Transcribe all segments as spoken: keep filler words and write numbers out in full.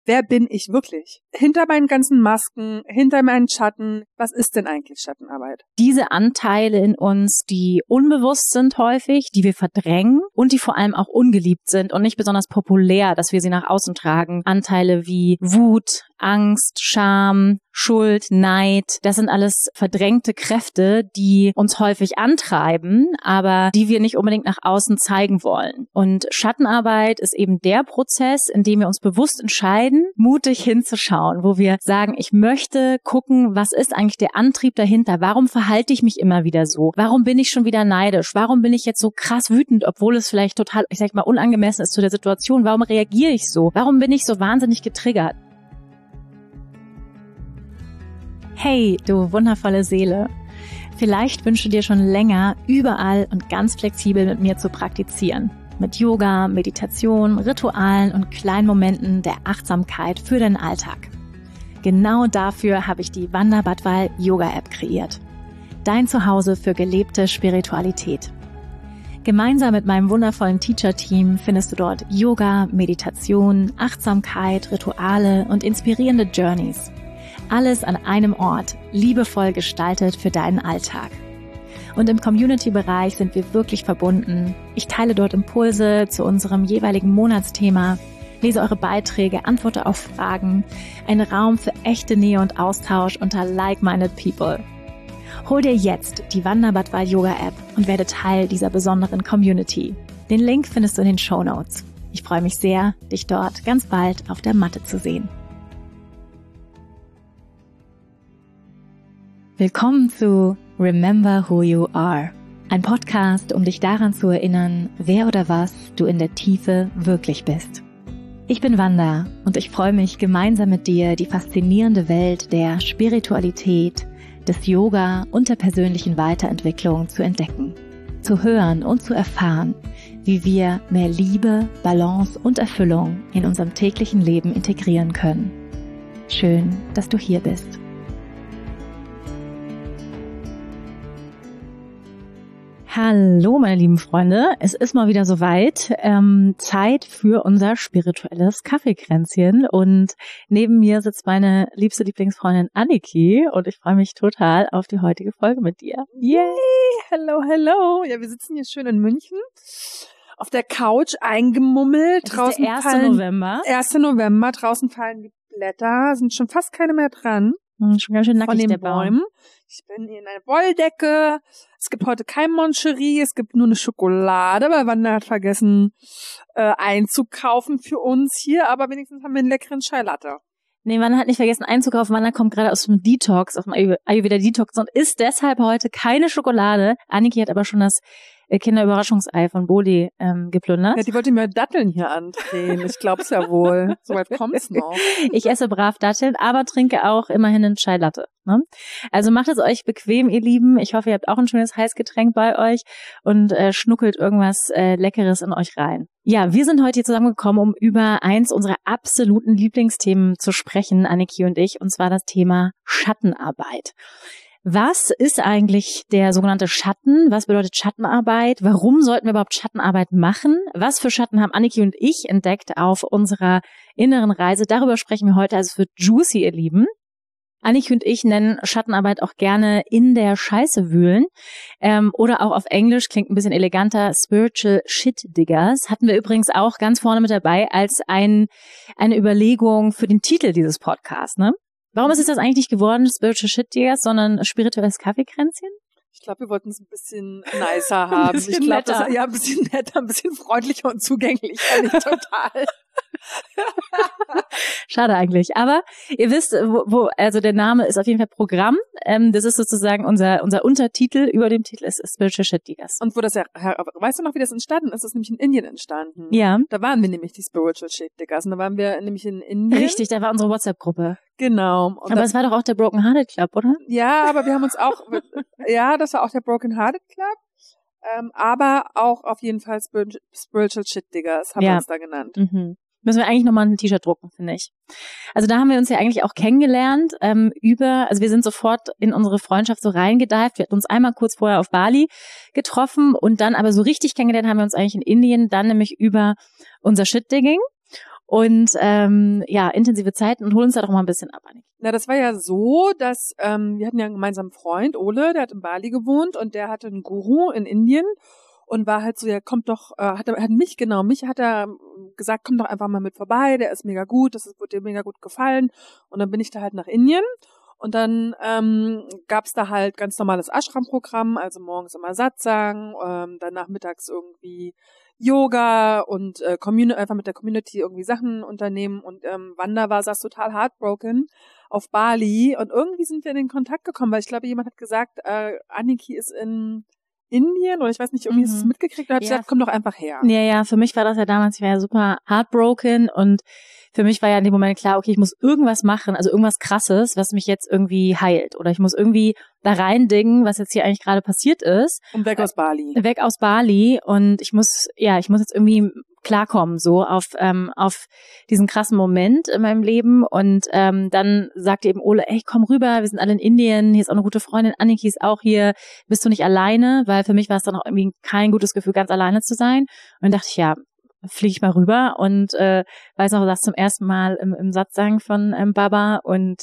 wer bin ich wirklich? Hinter meinen ganzen Masken, hinter meinen Schatten, was ist denn eigentlich Schattenarbeit? Diese Anteile in uns, die unbewusst sind häufig, die wir verdrängen und die vor allem auch ungeliebt sind und nicht besonders populär, dass wir sie nach außen tragen. Anteile wie Wut, Angst, Scham, Schuld, Neid, das sind alles verdrängte Kräfte, die uns häufig antreiben, aber die wir nicht unbedingt nach außen zeigen wollen. Und Schattenarbeit ist eben der Prozess, in dem wir uns bewusst entscheiden, mutig hinzuschauen, wo wir sagen, ich möchte gucken, was ist eigentlich der Antrieb dahinter? Warum verhalte ich mich immer wieder so? Warum bin ich schon wieder neidisch? Warum bin ich jetzt so krass wütend, obwohl es vielleicht total, ich sag mal, unangemessen ist zu der Situation? Warum reagiere ich so? Warum bin ich so wahnsinnig getriggert? Hey, du wundervolle Seele. Vielleicht wünschst du dir schon länger, überall und ganz flexibel mit mir zu praktizieren. Mit Yoga, Meditation, Ritualen und kleinen Momenten der Achtsamkeit für deinen Alltag. Genau dafür habe ich die Wanda Badwal Yoga App kreiert. Dein Zuhause für gelebte Spiritualität. Gemeinsam mit meinem wundervollen Teacher-Team findest du dort Yoga, Meditation, Achtsamkeit, Rituale und inspirierende Journeys. Alles an einem Ort, liebevoll gestaltet für deinen Alltag. Und im Community-Bereich sind wir wirklich verbunden. Ich teile dort Impulse zu unserem jeweiligen Monatsthema, lese eure Beiträge, antworte auf Fragen. Ein Raum für echte Nähe und Austausch unter like-minded people. Hol dir jetzt die Wanda Badwal Yoga App und werde Teil dieser besonderen Community. Den Link findest du in den Shownotes. Ich freue mich sehr, dich dort ganz bald auf der Matte zu sehen. Willkommen zu Remember Who You Are, ein Podcast, um dich daran zu erinnern, wer oder was du in der Tiefe wirklich bist. Ich bin Wanda und ich freue mich, gemeinsam mit dir die faszinierende Welt der Spiritualität, des Yoga und der persönlichen Weiterentwicklung zu entdecken, zu hören und zu erfahren, wie wir mehr Liebe, Balance und Erfüllung in unserem täglichen Leben integrieren können. Schön, dass du hier bist. Hallo meine lieben Freunde, es ist mal wieder soweit, ähm, Zeit für unser spirituelles Kaffeekränzchen und neben mir sitzt meine liebste Lieblingsfreundin Anniki und ich freue mich total auf die heutige Folge mit dir. Yay, hello, hello. Ja, wir sitzen hier schön in München auf der Couch eingemummelt. Es draußen ist der erste fallen, November. erster November, draußen fallen die Blätter, sind schon fast keine mehr dran. Hm, schon ganz schön nackig von den der Baum. Bäumen. Ich bin hier in einer Wolldecke. Es gibt heute kein Moncherie, es gibt nur eine Schokolade, weil Wanda hat vergessen äh, einzukaufen für uns hier, aber wenigstens haben wir einen leckeren Chai Latte. Nee, Wanda hat nicht vergessen einzukaufen. Wanda kommt gerade aus dem Detox, aus dem Ayurveda Detox und isst deshalb heute keine Schokolade. Anniki hat aber schon das Kinderüberraschungsei von Boli ähm, geplündert. Ja, die wollte mir Datteln hier andrehen. Ich glaub's ja wohl. Soweit kommt's noch. Ich esse brav Datteln, aber trinke auch immerhin einen Chai Latte. Ne? Also macht es euch bequem, ihr Lieben. Ich hoffe, ihr habt auch ein schönes Heißgetränk bei euch und äh, schnuckelt irgendwas äh, Leckeres in euch rein. Ja, wir sind heute hier zusammengekommen, um über eins unserer absoluten Lieblingsthemen zu sprechen, Anniki und ich, und zwar das Thema Schattenarbeit. Was ist eigentlich der sogenannte Schatten? Was bedeutet Schattenarbeit? Warum sollten wir überhaupt Schattenarbeit machen? Was für Schatten haben Anniki und ich entdeckt auf unserer inneren Reise? Darüber sprechen wir heute. Also es wird juicy, ihr Lieben. Anniki und ich nennen Schattenarbeit auch gerne in der Scheiße wühlen. Ähm, oder auch auf Englisch, klingt ein bisschen eleganter, Spiritual Shit Diggers. Hatten wir übrigens auch ganz vorne mit dabei als ein, eine Überlegung für den Titel dieses Podcasts, ne? Warum ist es das eigentlich nicht geworden, Spiritual Shit Diggers, sondern spirituelles Kaffeekränzchen? Ich glaube, wir wollten es ein bisschen nicer haben. Ein bisschen ich glaube, netter. das ja ein bisschen netter, ein bisschen freundlicher und zugänglicher, nicht total. Schade eigentlich. Aber ihr wisst, wo, wo also der Name ist auf jeden Fall Programm. Ähm, das ist sozusagen unser unser Untertitel. Über dem Titel ist Spiritual Shit Diggers. Und wo das ja, weißt du noch, wie das entstanden ist? Das ist nämlich in Indien entstanden. Ja. Da waren wir nämlich die Spiritual Shit Diggers. Und da waren wir nämlich in Indien. Richtig, da war unsere WhatsApp-Gruppe. Genau. Und aber es war doch auch der Broken Hearted Club, oder? Ja, aber wir haben uns auch, ja, das war auch der Broken Hearted Club. Ähm, aber auch auf jeden Fall Spiritual Shit Diggers haben ja. wir uns da genannt. Mhm. Müssen wir eigentlich nochmal ein T-Shirt drucken, finde ich. Also da haben wir uns ja eigentlich auch kennengelernt ähm, über, also wir sind sofort in unsere Freundschaft so reingedeift. Wir hatten uns einmal kurz vorher auf Bali getroffen und dann aber so richtig kennengelernt haben wir uns eigentlich in Indien, dann nämlich über unser Shit-Digging. und ähm, ja, intensive Zeiten und hol uns da doch mal ein bisschen ab, Anniki. Na, das war ja so, dass ähm, wir hatten ja einen gemeinsamen Freund, Ole, der hat in Bali gewohnt und der hatte einen Guru in Indien und war halt so, ja, kommt doch, äh, hat, hat mich, genau, mich hat er gesagt, komm doch einfach mal mit vorbei, der ist mega gut, das ist, wird dir mega gut gefallen. Und dann bin ich da halt nach Indien und dann ähm, gab's da halt ganz normales Ashram-Programm, also morgens immer Satsang, ähm, dann nachmittags irgendwie Yoga und äh, Communi- einfach mit der Community irgendwie Sachen unternehmen und ähm, Wanda war, saß total heartbroken auf Bali und irgendwie sind wir in den Kontakt gekommen, weil ich glaube, jemand hat gesagt, äh, Anniki ist in Indien oder ich weiß nicht, irgendwie mhm. ist es mitgekriegt und hat ja. gesagt, komm doch einfach her. Ja, ja, für mich war das ja damals, ich war ja super heartbroken und für mich war ja in dem Moment klar, okay, ich muss irgendwas machen, also irgendwas Krasses, was mich jetzt irgendwie heilt oder ich muss irgendwie da reindingen, was jetzt hier eigentlich gerade passiert ist. Und weg aus Bali. Weg aus Bali und ich muss, ja, ich muss jetzt irgendwie klarkommen, so auf ähm, auf diesen krassen Moment in meinem Leben und ähm, dann sagte eben Ole, ey, komm rüber, wir sind alle in Indien, hier ist auch eine gute Freundin, Anniki ist auch hier, bist du nicht alleine? Weil für mich war es dann auch irgendwie kein gutes Gefühl, ganz alleine zu sein und dann dachte ich, ja, fliege ich mal rüber und äh, weiß noch, das zum ersten Mal im, im Satsang von ähm, Baba und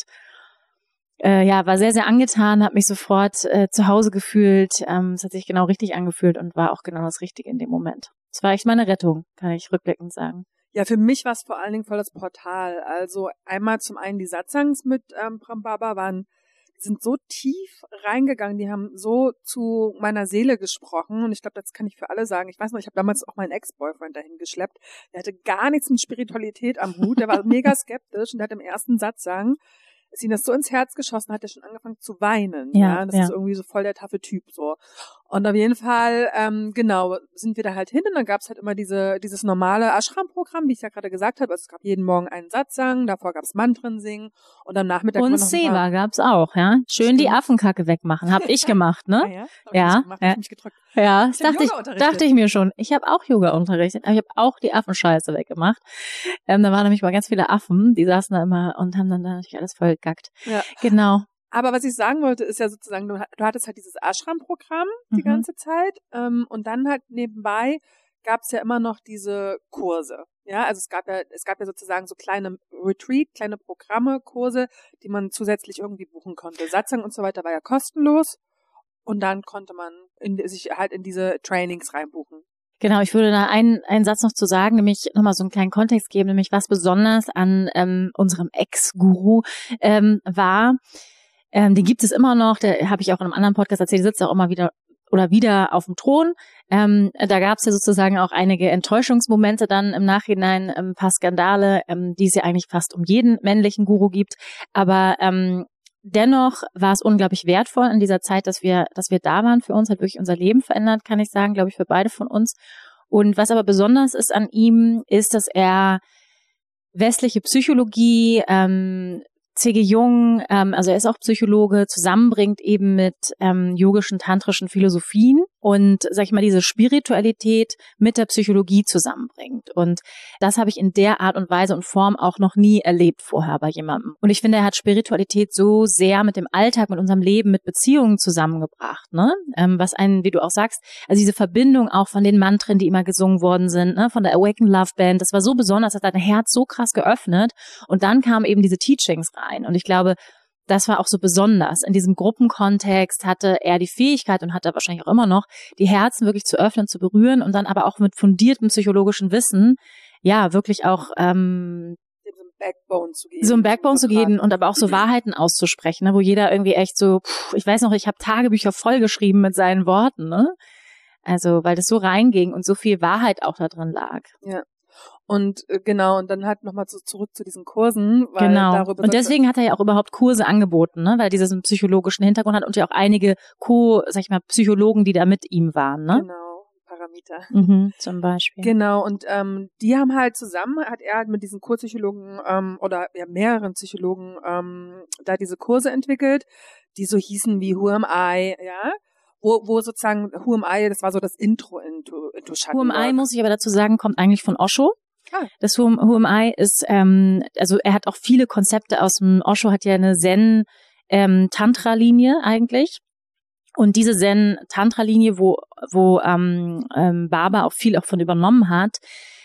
äh, ja, war sehr, sehr angetan, habe mich sofort äh, zu Hause gefühlt, ähm, es hat sich genau richtig angefühlt und war auch genau das Richtige in dem Moment. Es war echt meine Rettung, kann ich rückblickend sagen. Ja, für mich war es vor allen Dingen voll das Portal. Also einmal zum einen die Satsangs mit ähm, Brahm Baba waren, die sind so tief reingegangen, die haben so zu meiner Seele gesprochen und ich glaube, das kann ich für alle sagen. Ich weiß noch, ich habe damals auch meinen Ex-Boyfriend dahin geschleppt. Der hatte gar nichts mit Spiritualität am Hut, der war mega skeptisch und der hat im ersten Satsang ist ihm das so ins Herz geschossen, hat er schon angefangen zu weinen. Ja, ja? Das ja. ist irgendwie so voll der taffe Typ so. Und auf jeden Fall, ähm, genau, sind wir da halt hin und dann gab's halt immer diese dieses normale Ashram-Programm, wie ich ja gerade gesagt habe. Also es gab jeden Morgen einen Satsang, davor gab's Mantren singen und am Nachmittag und Seva gab's auch, ja. Schön Stimmt. Die Affenkacke wegmachen, hab ich gemacht, ne? Ah, ja, hab ja, ich gemacht, ja. Hab ich mich gedrückt. Ja, das dachte ich, dachte ich mir schon. Ich habe auch Yoga unterrichtet, aber ich habe auch die Affenscheiße weggemacht. Ähm, da waren nämlich mal ganz viele Affen, die saßen da immer und haben dann da natürlich alles voll gegackt. Ja. Genau. Aber was ich sagen wollte, ist ja sozusagen, du, du hattest halt dieses Ashram-Programm die mhm. ganze Zeit ähm, und dann halt nebenbei gab es ja immer noch diese Kurse. Ja, also es gab ja, es gab ja sozusagen so kleine Retreat, kleine Programme, Kurse, die man zusätzlich irgendwie buchen konnte. Satsang und so weiter war ja kostenlos und dann konnte man in, sich halt in diese Trainings reinbuchen. Genau, ich würde da einen, einen Satz noch zu sagen, nämlich nochmal so einen kleinen Kontext geben, nämlich was besonders an ähm, unserem Ex-Guru ähm, war. Ähm, den gibt es immer noch, der habe ich auch in einem anderen Podcast erzählt, der sitzt auch immer wieder oder wieder auf dem Thron. Ähm, da gab es ja sozusagen auch einige Enttäuschungsmomente dann im Nachhinein, ähm, ein paar Skandale, ähm, die es ja eigentlich fast um jeden männlichen Guru gibt. Aber ähm, dennoch war es unglaublich wertvoll in dieser Zeit, dass wir, dass wir da waren für uns, hat wirklich unser Leben verändert, kann ich sagen, glaube ich, für beide von uns. Und was aber besonders ist an ihm, ist, dass er westliche Psychologie, ähm, C G Jung, ähm, also er ist auch Psychologe, zusammenbringt eben mit ähm, yogischen, tantrischen Philosophien und, sag ich mal, diese Spiritualität mit der Psychologie zusammenbringt. Und das habe ich in der Art und Weise und Form auch noch nie erlebt vorher bei jemandem. Und ich finde, er hat Spiritualität so sehr mit dem Alltag, mit unserem Leben, mit Beziehungen zusammengebracht, ne? Ähm, was einen, wie du auch sagst, also diese Verbindung auch von den Mantren, die immer gesungen worden sind, ne? Von der Awaken Love Band, das war so besonders, das hat dein Herz so krass geöffnet. Und dann kamen eben diese Teachings rein. Und ich glaube, das war auch so besonders. In diesem Gruppenkontext hatte er die Fähigkeit und hat er wahrscheinlich auch immer noch, die Herzen wirklich zu öffnen, zu berühren und dann aber auch mit fundiertem psychologischen Wissen, ja, wirklich auch ähm, so ein Backbone zu geben. So ein Backbone zu geben und aber auch so Wahrheiten auszusprechen, ne, wo jeder irgendwie echt so, pff, ich weiß noch, ich habe Tagebücher vollgeschrieben mit seinen Worten, ne? Also, weil das so reinging und so viel Wahrheit auch da drin lag. Ja. Und äh, genau, und dann halt nochmal zu, zurück zu diesen Kursen. Weil genau, darüber und deswegen hat er ja auch überhaupt Kurse angeboten, ne, weil er diesen psychologischen Hintergrund hat und ja auch einige Co, sag ich mal, Psychologen, die da mit ihm waren, ne? Genau, Paramita. Mhm, zum Beispiel. Genau, und ähm, die haben halt zusammen, hat er halt mit diesen Kurpsychologen ähm, oder ja mehreren Psychologen ähm, da diese Kurse entwickelt, die so hießen wie Who Am I, ja? Wo, wo sozusagen Who Am I, das war so das Intro into, into Schattenwork. Who Am I, muss ich aber dazu sagen, kommt eigentlich von Osho. Ah. Das Who, Who Am I ist, ähm, also er hat auch viele Konzepte aus dem, Osho hat ja eine Zen-Tantra-Linie ähm, eigentlich. Und diese Zen-Tantra-Linie, wo, wo ähm, ähm, Baba auch viel auch von übernommen hat,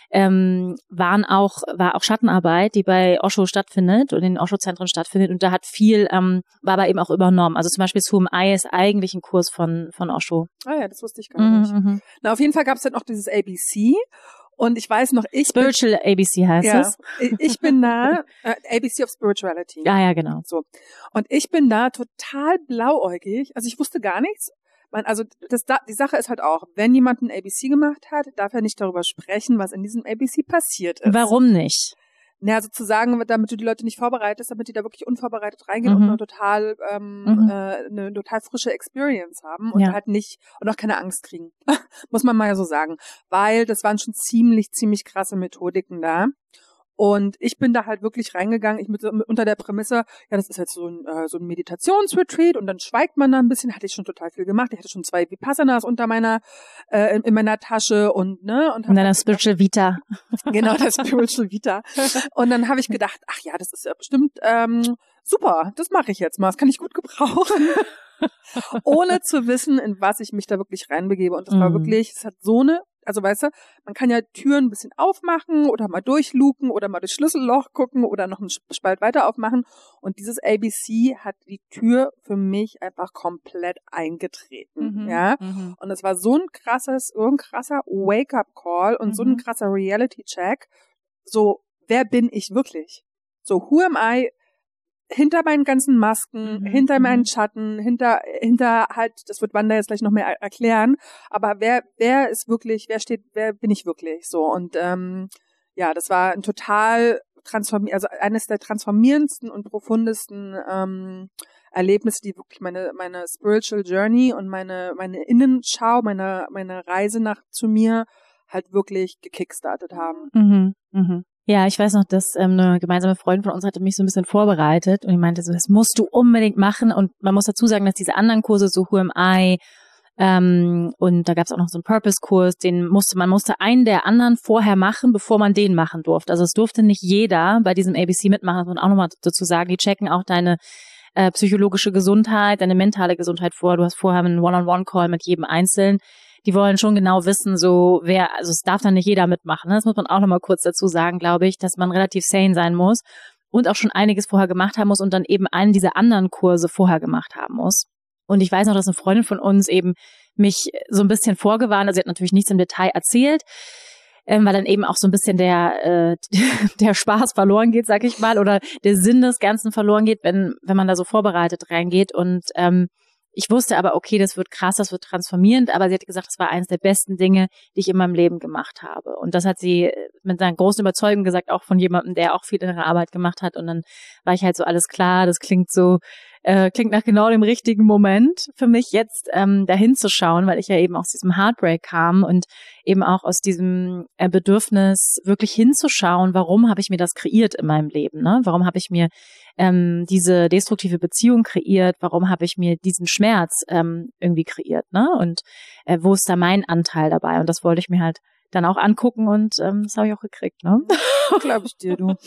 ähm, waren auch, war auch Schattenarbeit, die bei Osho stattfindet und in den Osho-Zentren stattfindet. Und da hat viel, ähm, war aber eben auch übernommen. Also zum Beispiel Who Am I ist eigentlich ein Kurs von, von Osho. Ah ja, das wusste ich gar nicht. Mhm, Na, auf jeden Fall gab es dann noch dieses A B C. Und ich weiß noch, ich Spiritual bin, A B C heißt ja, es. Ich bin da, äh, A B C of Spirituality. Ja, ja, genau. So. Und ich bin da total blauäugig. Also ich wusste gar nichts. Man, also das, da, die Sache ist halt auch, wenn jemand ein A B C gemacht hat, darf er nicht darüber sprechen, was in diesem A B C passiert ist. Warum nicht? Na, sozusagen, damit du die Leute nicht vorbereitest, damit die da wirklich unvorbereitet reingehen Mhm. und eine total, ähm, Mhm. äh, eine total frische Experience haben und Ja. halt nicht, und auch keine Angst kriegen. Muss man mal ja so sagen. Weil das waren schon ziemlich, ziemlich krasse Methodiken da. Und ich bin da halt wirklich reingegangen, ich mit, unter der Prämisse, ja, das ist jetzt so ein, äh, so ein Meditationsretreat und dann schweigt man da ein bisschen, hatte ich schon total viel gemacht, ich hatte schon zwei Vipassanas unter meiner, äh, in, in meiner Tasche und, ne, und In deiner halt, Spiritual Vita. genau, das Spiritual Vita. Und dann habe ich gedacht, ach ja, das ist ja bestimmt, ähm, super, das mache ich jetzt mal, das kann ich gut gebrauchen. Ohne zu wissen, in was ich mich da wirklich reinbegebe. Und das war Mhm. wirklich, es hat so eine, also weißt du, man kann ja Türen ein bisschen aufmachen oder mal durchluken oder mal durchs Schlüsselloch gucken oder noch einen Spalt weiter aufmachen. Und dieses A B C hat die Tür für mich einfach komplett eingetreten, Mhm. ja. Mhm. Und es war so ein krasses, so ein krasser Wake-up-Call und Mhm. so ein krasser Reality-Check. So, wer bin ich wirklich? So, who am I? Hinter meinen ganzen Masken, Mhm, hinter meinen mhm. Schatten, hinter, hinter halt, das wird Wanda jetzt gleich noch mehr er- erklären, aber wer, wer ist wirklich, wer steht, wer bin ich wirklich, so, und, ähm, ja, das war ein total transformier, also eines der transformierendsten und profundesten, ähm, Erlebnisse, die wirklich meine, meine Spiritual Journey und meine, meine Innenschau, meine, meine Reise nach, zu mir halt wirklich gekickstartet haben. Mhm. Mhm. Ja, ich weiß noch, dass ähm, eine gemeinsame Freundin von uns hatte mich so ein bisschen vorbereitet und die meinte so, das musst du unbedingt machen. Und man muss dazu sagen, dass diese anderen Kurse, so Who Am I, ähm, und da gab es auch noch so einen Purpose-Kurs, den musste man musste einen der anderen vorher machen, bevor man den machen durfte. Also es durfte nicht jeder bei diesem A B C mitmachen. Das muss man auch nochmal dazu sagen. Die checken auch deine äh, psychologische Gesundheit, deine mentale Gesundheit vor. Du hast vorher einen One-on-One-Call mit jedem Einzelnen. Die wollen schon genau wissen, so wer, also es darf dann nicht jeder mitmachen. Ne? Das muss man auch nochmal kurz dazu sagen, glaube ich, dass man relativ sane sein muss und auch schon einiges vorher gemacht haben muss und dann eben einen dieser anderen Kurse vorher gemacht haben muss. Und ich weiß noch, dass eine Freundin von uns eben mich so ein bisschen vorgewarnt, also sie hat natürlich nichts im Detail erzählt, ähm, weil dann eben auch so ein bisschen der äh, der Spaß verloren geht, sag ich mal, oder der Sinn des Ganzen verloren geht, wenn wenn man da so vorbereitet reingeht. Und ähm, ich wusste aber, okay, das wird krass, das wird transformierend, aber sie hat gesagt, das war eines der besten Dinge, die ich in meinem Leben gemacht habe. Und das hat sie mit einer großen Überzeugung gesagt, auch von jemandem, der auch viel innere Arbeit gemacht hat. Und dann war ich halt so, alles klar, das klingt so, äh, klingt nach genau dem richtigen Moment für mich jetzt ähm, dahin zu schauen, weil ich ja eben aus diesem Heartbreak kam und eben auch aus diesem äh, Bedürfnis wirklich hinzuschauen, warum habe ich mir das kreiert in meinem Leben, ne? Warum habe ich mir ähm, diese destruktive Beziehung kreiert, warum habe ich mir diesen Schmerz ähm, irgendwie kreiert, ne? Und äh, wo ist da mein Anteil dabei? Und das wollte ich mir halt dann auch angucken und ähm, das habe ich auch gekriegt, ne? Glaube ich dir, du.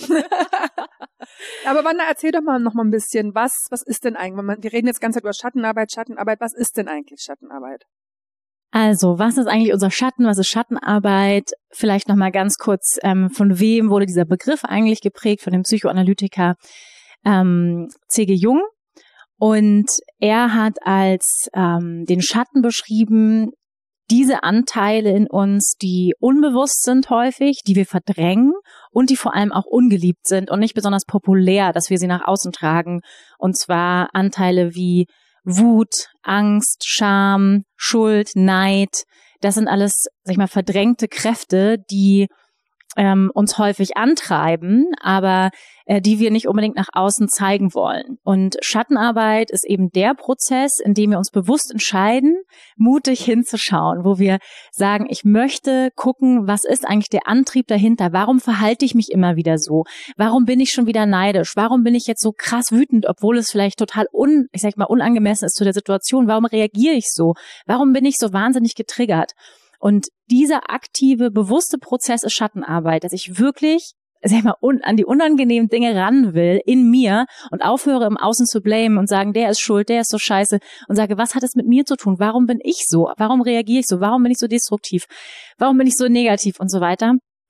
Aber Wanda, erzähl doch mal noch mal ein bisschen, was was ist denn eigentlich, wenn man, wir reden jetzt die ganze Zeit über Schattenarbeit, Schattenarbeit, was ist denn eigentlich Schattenarbeit? Also, was ist eigentlich unser Schatten? Was ist Schattenarbeit? Vielleicht noch mal ganz kurz, ähm, von wem wurde dieser Begriff eigentlich geprägt? Von dem Psychoanalytiker ähm, C G Jung. Und er hat als ähm, den Schatten beschrieben, diese Anteile in uns, die unbewusst sind häufig, die wir verdrängen und die vor allem auch ungeliebt sind und nicht besonders populär, dass wir sie nach außen tragen. Und zwar Anteile wie Wut, Angst, Scham, Schuld, Neid. Das sind alles, sag ich mal, verdrängte Kräfte, die ähm, uns häufig antreiben, aber äh, die wir nicht unbedingt nach außen zeigen wollen. Und Schattenarbeit ist eben der Prozess, in dem wir uns bewusst entscheiden, mutig hinzuschauen, wo wir sagen, ich möchte gucken, was ist eigentlich der Antrieb dahinter? Warum verhalte ich mich immer wieder so? Warum bin ich schon wieder neidisch? Warum bin ich jetzt so krass wütend, obwohl es vielleicht total un, ich sag mal, unangemessen ist zu der Situation? Warum reagiere ich so? Warum bin ich so wahnsinnig getriggert? Und dieser aktive, bewusste Prozess ist Schattenarbeit, dass ich wirklich, sag ich mal, un, an die unangenehmen Dinge ran will in mir und aufhöre im Außen zu blamen und sagen, der ist schuld, der ist so scheiße und sage, was hat es mit mir zu tun? Warum bin ich so? Warum reagiere ich so? Warum bin ich so destruktiv? Warum bin ich so negativ und so weiter?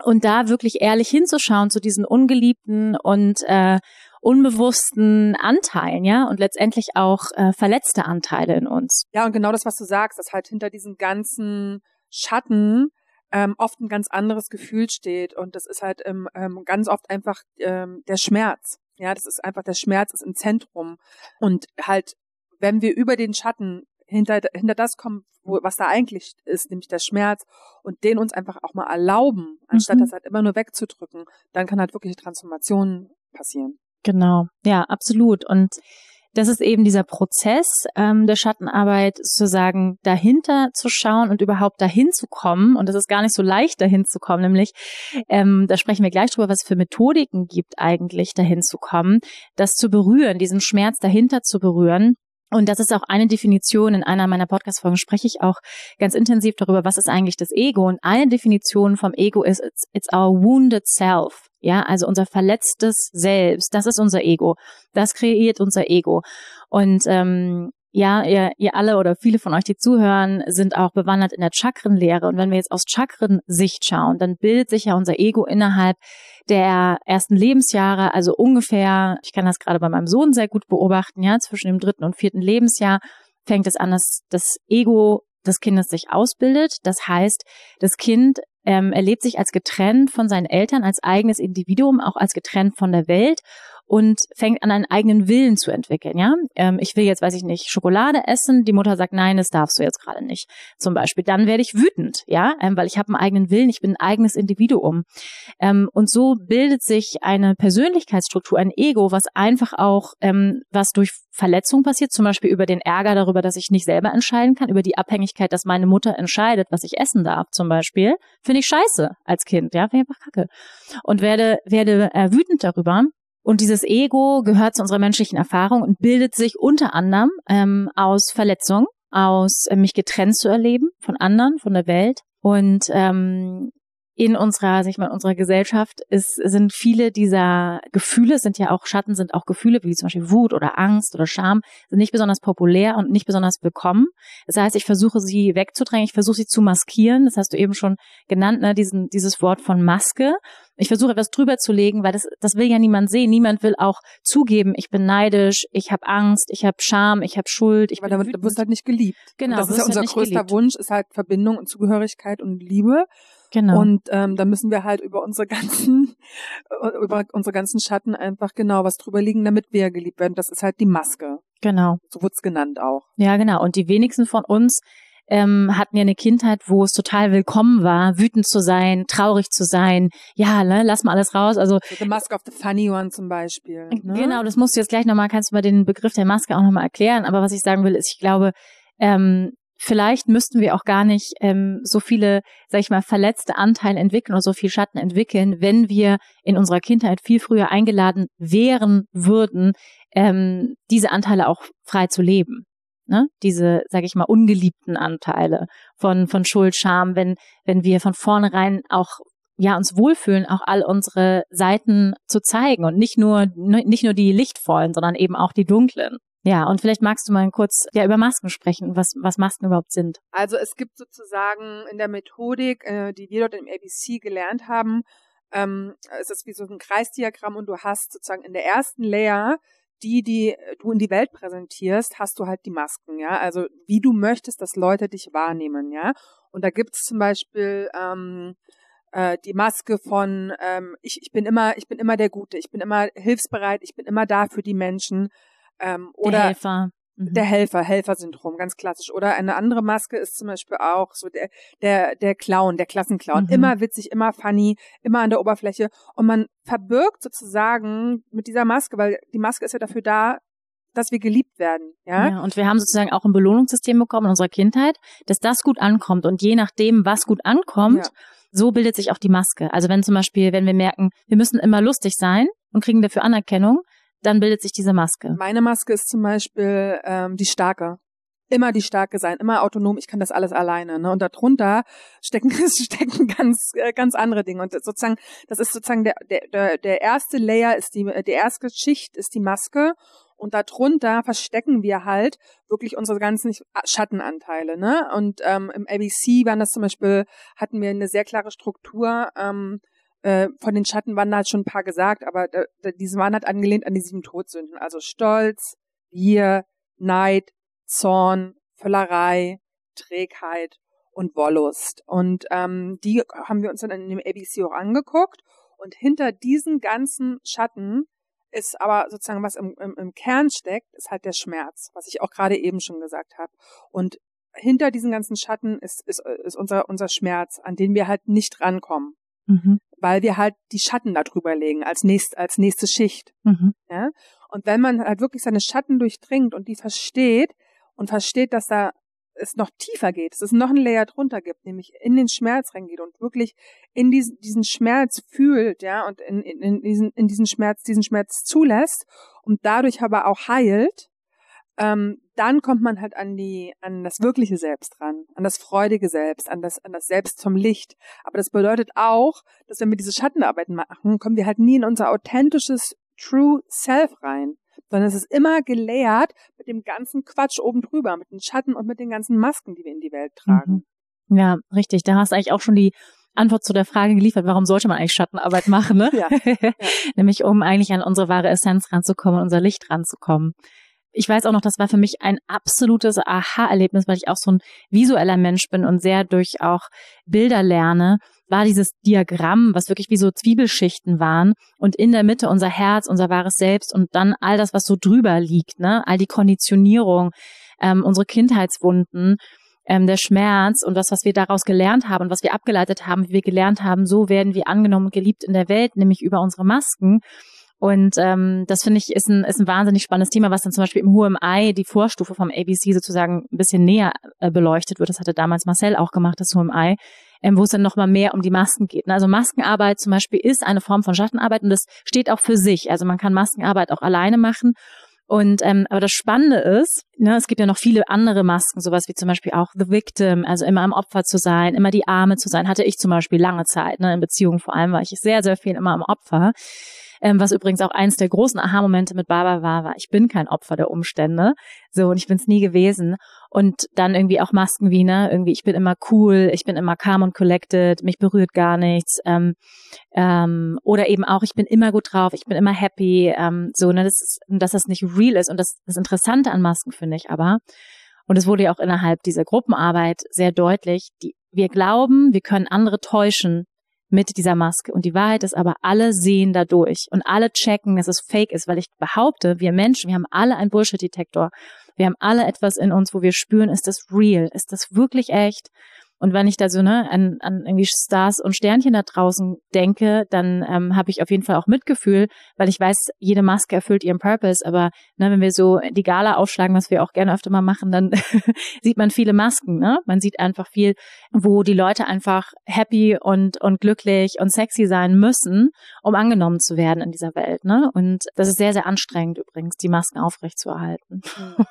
Und da wirklich ehrlich hinzuschauen zu diesen ungeliebten und äh, unbewussten Anteilen, ja, und letztendlich auch äh, verletzte Anteile in uns. Ja, und genau das, was du sagst, dass halt hinter diesen ganzen Schatten ähm, oft ein ganz anderes Gefühl steht. Und das ist halt ähm, ähm, ganz oft einfach ähm, der Schmerz. Ja, das ist einfach, der Schmerz ist im Zentrum. Und halt, wenn wir über den Schatten hinter hinter das kommen, wo, was da eigentlich ist, nämlich der Schmerz, und den uns einfach auch mal erlauben, anstatt mhm. das halt immer nur wegzudrücken, dann kann halt wirklich eine Transformation passieren. Genau, ja, absolut. Und das ist eben dieser Prozess ähm, der Schattenarbeit, sozusagen dahinter zu schauen und überhaupt dahin zu kommen. Und es ist gar nicht so leicht, dahin zu kommen, nämlich, ähm, da sprechen wir gleich drüber, was es für Methodiken gibt eigentlich, dahin zu kommen, das zu berühren, diesen Schmerz dahinter zu berühren. Und das ist auch eine Definition, in einer meiner Podcast-Folgen spreche ich auch ganz intensiv darüber, was ist eigentlich das Ego. Und eine Definition vom Ego ist, it's, it's our wounded self. Ja, also unser verletztes Selbst, das ist unser Ego. Das kreiert unser Ego. Und ähm, ja, ihr, ihr alle oder viele von euch, die zuhören, sind auch bewandert in der Chakrenlehre. Und wenn wir jetzt aus Chakrensicht schauen, dann bildet sich ja unser Ego innerhalb der ersten Lebensjahre, also ungefähr, ich kann das gerade bei meinem Sohn sehr gut beobachten, ja, zwischen dem dritten und vierten Lebensjahr fängt es an, dass das Ego des Kindes sich ausbildet. Das heißt, das Kind ähm, erlebt sich als getrennt von seinen Eltern, als eigenes Individuum, auch als getrennt von der Welt und fängt an, einen eigenen Willen zu entwickeln, ja. Ähm, ich will jetzt, weiß ich nicht, Schokolade essen. Die Mutter sagt, nein, das darfst du jetzt gerade nicht. Zum Beispiel. Dann werde ich wütend, ja, ähm, weil ich habe einen eigenen Willen, ich bin ein eigenes Individuum. Ähm, und so bildet sich eine Persönlichkeitsstruktur, ein Ego, was einfach auch, ähm, was durch Verletzung passiert, zum Beispiel über den Ärger darüber, dass ich nicht selber entscheiden kann, über die Abhängigkeit, dass meine Mutter entscheidet, was ich essen darf, zum Beispiel, finde ich scheiße als Kind, ja, finde ich einfach kacke. Und werde, werde äh, wütend darüber. Und dieses Ego gehört zu unserer menschlichen Erfahrung und bildet sich unter anderem ähm, aus Verletzung, aus äh, mich getrennt zu erleben von anderen, von der Welt. Und ähm, in unserer, sag ich mal, in unserer Gesellschaft ist, sind viele dieser Gefühle, sind ja auch Schatten, sind auch Gefühle wie zum Beispiel Wut oder Angst oder Scham, sind nicht besonders populär und nicht besonders willkommen. Das heißt, ich versuche sie wegzudrängen, ich versuche sie zu maskieren. Das hast du eben schon genannt, ne, diesen, dieses Wort von Maske. Ich versuche etwas drüber zu legen, weil das, das will ja niemand sehen. Niemand will auch zugeben, ich bin neidisch, ich habe Angst, ich habe Scham, ich habe Schuld. Ich weil damit du wirst halt nicht geliebt. Genau, und das ist ja unser halt größter geliebt. Wunsch, ist halt Verbindung und Zugehörigkeit und Liebe. Genau. Und ähm, da müssen wir halt über unsere ganzen, über unsere ganzen Schatten einfach genau was drüber liegen, damit wir geliebt werden. Das ist halt die Maske. Genau. So wurde es genannt auch. Ja, genau. Und die wenigsten von uns ähm, hatten ja eine Kindheit, wo es total willkommen war, wütend zu sein, traurig zu sein. Ja, ne, lass mal alles raus. Also so The Mask of the Funny One zum Beispiel. Ne? Genau, das musst du jetzt gleich nochmal, kannst du mal den Begriff der Maske auch nochmal erklären. Aber was ich sagen will, ist, ich glaube, ähm, vielleicht müssten wir auch gar nicht ähm, so viele, sag ich mal, verletzte Anteile entwickeln oder so viel Schatten entwickeln, wenn wir in unserer Kindheit viel früher eingeladen wären würden, ähm, diese Anteile auch frei zu leben. Ne? Diese, sag ich mal, ungeliebten Anteile von von Schuld, Scham, wenn wenn wir von vornherein auch ja uns wohlfühlen, auch all unsere Seiten zu zeigen und nicht nur nicht nur die lichtvollen, sondern eben auch die dunklen. Ja, und vielleicht magst du mal kurz ja über Masken sprechen, was was Masken überhaupt sind. Also es gibt sozusagen in der Methodik, äh, die wir dort im A B C gelernt haben, ähm, es ist wie so ein Kreisdiagramm und du hast sozusagen in der ersten Layer, die, die du in die Welt präsentierst, hast du halt die Masken, ja, also wie du möchtest, dass Leute dich wahrnehmen, ja. Und da gibt's zum Beispiel ähm, äh, die Maske von ähm, ich, ich bin immer, ich bin immer der Gute, ich bin immer hilfsbereit, ich bin immer da für die Menschen. Ähm, oder der Helfer. Mhm. Der Helfer, Helfersyndrom, ganz klassisch. Oder eine andere Maske ist zum Beispiel auch so der der der Clown, der Klassenclown. Mhm. Immer witzig, immer funny, immer an der Oberfläche. Und man verbirgt sozusagen mit dieser Maske, weil die Maske ist ja dafür da, dass wir geliebt werden. Ja? Ja, und wir haben sozusagen auch ein Belohnungssystem bekommen in unserer Kindheit, dass das gut ankommt. Und je nachdem, was gut ankommt, ja. so bildet sich auch die Maske. Also wenn zum Beispiel, wenn wir merken, wir müssen immer lustig sein und kriegen dafür Anerkennung, dann bildet sich diese Maske. Meine Maske ist zum Beispiel ähm, die Starke. Immer die Starke sein, immer autonom, ich kann das alles alleine. Ne? Und darunter stecken, stecken ganz äh, ganz andere Dinge. Und sozusagen, das ist sozusagen der der der erste Layer, ist die die erste Schicht ist die Maske. Und darunter verstecken wir halt wirklich unsere ganzen Schattenanteile. Ne? Und ähm, im A B C waren das zum Beispiel, hatten wir eine sehr klare Struktur, ähm, äh, von den Schatten waren halt schon ein paar gesagt, aber äh, diese waren halt angelehnt an die sieben Todsünden. Also Stolz, Gier, Neid, Zorn, Völlerei, Trägheit und Wollust. Und ähm, die haben wir uns dann in dem A B C auch angeguckt. Und hinter diesen ganzen Schatten ist aber sozusagen, was im, im, im Kern steckt, ist halt der Schmerz, was ich auch gerade eben schon gesagt habe. Und hinter diesen ganzen Schatten ist, ist, ist unser, unser Schmerz, an den wir halt nicht rankommen. Mhm. Weil wir halt die Schatten da drüber legen, als, nächst, als nächste Schicht. Mhm. Ja? Und wenn man halt wirklich seine Schatten durchdringt und die versteht und versteht, dass da es noch tiefer geht, dass es noch einen Layer drunter gibt, nämlich in den Schmerz reingeht und wirklich in diesen, diesen Schmerz fühlt, ja, und in, in, in diesen, in diesen Schmerz, diesen Schmerz zulässt und dadurch aber auch heilt, ähm, dann kommt man halt an die, an das wirkliche Selbst ran, an das freudige Selbst, an das, an das Selbst vom Licht. Aber das bedeutet auch, dass wenn wir diese Schattenarbeit machen, kommen wir halt nie in unser authentisches True Self rein, sondern es ist immer gelayert mit dem ganzen Quatsch oben drüber, mit den Schatten und mit den ganzen Masken, die wir in die Welt tragen. Ja, richtig. Da hast du eigentlich auch schon die Antwort zu der Frage geliefert, warum sollte man eigentlich Schattenarbeit machen, ne? Ja. Ja. Nämlich um eigentlich an unsere wahre Essenz ranzukommen, unser Licht ranzukommen. Ich weiß auch noch, das war für mich ein absolutes Aha-Erlebnis, weil ich auch so ein visueller Mensch bin und sehr durch auch Bilder lerne, war dieses Diagramm, was wirklich wie so Zwiebelschichten waren und in der Mitte unser Herz, unser wahres Selbst und dann all das, was so drüber liegt, ne, all die Konditionierung, ähm, unsere Kindheitswunden, ähm, der Schmerz und das, was wir daraus gelernt haben und was wir abgeleitet haben, wie wir gelernt haben, so werden wir angenommen und geliebt in der Welt, nämlich über unsere Masken. Und ähm, das finde ich ist ein ist ein wahnsinnig spannendes Thema, was dann zum Beispiel im Who Am I, die Vorstufe vom A B C sozusagen ein bisschen näher äh, beleuchtet wird. Das hatte damals Marcel auch gemacht, das Who Am I, ähm, wo es dann nochmal mehr um die Masken geht. Also Maskenarbeit zum Beispiel ist eine Form von Schattenarbeit und das steht auch für sich. Also man kann Maskenarbeit auch alleine machen. Und ähm, aber das Spannende ist, ne, es gibt ja noch viele andere Masken, sowas wie zum Beispiel auch The Victim, also immer am Opfer zu sein, immer die Arme zu sein, hatte ich zum Beispiel lange Zeit, ne, in Beziehungen vor allem war ich sehr, sehr viel immer am Opfer. Ähm, was übrigens auch eins der großen Aha-Momente mit Baba war, war, ich bin kein Opfer der Umstände, so, und ich bin es nie gewesen. Und dann irgendwie auch Masken wie, ne, irgendwie, ich bin immer cool, ich bin immer calm und collected, mich berührt gar nichts, ähm, ähm, oder eben auch, ich bin immer gut drauf, ich bin immer happy, ähm, so, ne, das ist, dass das nicht real ist. Und das, das Interessante an Masken finde ich aber, und es wurde ja auch innerhalb dieser Gruppenarbeit sehr deutlich, die, wir glauben, wir können andere täuschen mit dieser Maske. Und die Wahrheit ist aber, alle sehen da durch und alle checken, dass es fake ist, weil ich behaupte, wir Menschen, wir haben alle einen Bullshit-Detektor. Wir haben alle etwas in uns, wo wir spüren, ist das real? Ist das wirklich echt? Und wenn ich da so ne an, an irgendwie Stars und Sternchen da draußen denke, dann ähm, habe ich auf jeden Fall auch Mitgefühl, weil ich weiß, jede Maske erfüllt ihren Purpose. Aber ne, wenn wir so die Gala aufschlagen, was wir auch gerne öfter mal machen, dann sieht man viele Masken. Ne? Man sieht einfach viel, wo die Leute einfach happy und und glücklich und sexy sein müssen, um angenommen zu werden in dieser Welt. Ne? Und das ist sehr, sehr anstrengend übrigens, die Masken aufrechtzuerhalten.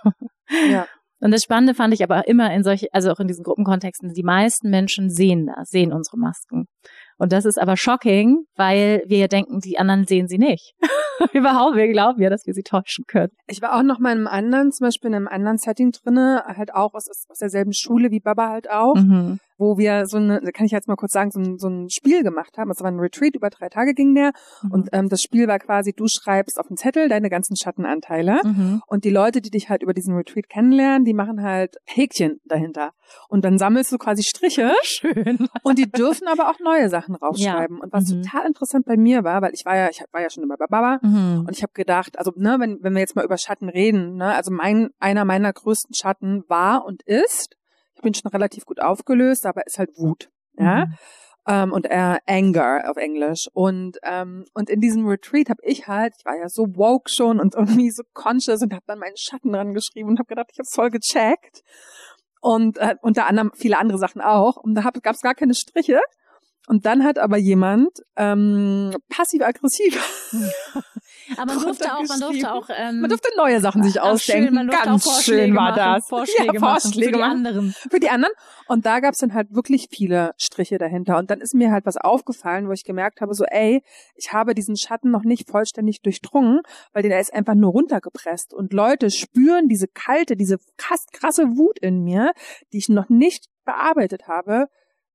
Ja. Und das Spannende fand ich aber immer in solche, also auch in diesen Gruppenkontexten, die meisten Menschen sehen das, sehen unsere Masken. Und das ist aber shocking, weil wir ja denken, die anderen sehen sie nicht. Überhaupt, wir glauben ja, dass wir sie täuschen können. Ich war auch noch mal in einem anderen, zum Beispiel in einem anderen Setting drinne, halt auch aus, aus derselben Schule wie Baba halt auch, mhm. wo wir so eine, kann ich jetzt mal kurz sagen, so ein, so ein Spiel gemacht haben. Es war ein Retreat, über drei Tage ging der. Mhm. Und ähm, das Spiel war quasi, du schreibst auf den Zettel deine ganzen Schattenanteile. Mhm. Und die Leute, die dich halt über diesen Retreat kennenlernen, die machen halt Häkchen dahinter. Und dann sammelst du quasi Striche. Schön. Und die dürfen aber auch neue Sachen rausschreiben. Ja. Und was mhm. total interessant bei mir war, weil ich war ja, ich war ja schon immer bei Baba. Mhm. Und ich habe gedacht, also ne, wenn wenn wir jetzt mal über Schatten reden, ne, also mein einer meiner größten Schatten war und ist, ich bin schon relativ gut aufgelöst, aber ist halt Wut, ja, mhm. ähm, und äh, Anger auf Englisch. Und ähm, und in diesem Retreat habe ich halt, ich war ja so woke schon und irgendwie so conscious und habe dann meinen Schatten dran geschrieben und habe gedacht, ich habe es voll gecheckt. Und äh, unter anderem viele andere Sachen auch. Und da gab es gar keine Striche. Und dann hat aber jemand ähm, passiv-aggressiv aber man durfte auch, man durfte auch, ähm, man durfte neue Sachen sich ausdenken. Schön, man durfte Ganz auch Vorschläge schön war machen, das. Vorschläge, ja, machen Vorschläge für die machen. anderen. Für die anderen. Und da gab's dann halt wirklich viele Striche dahinter. Und dann ist mir halt was aufgefallen, wo ich gemerkt habe, so ey, ich habe diesen Schatten noch nicht vollständig durchdrungen, weil der ist einfach nur runtergepresst. Und Leute spüren diese kalte, diese krass, krasse Wut in mir, die ich noch nicht bearbeitet habe,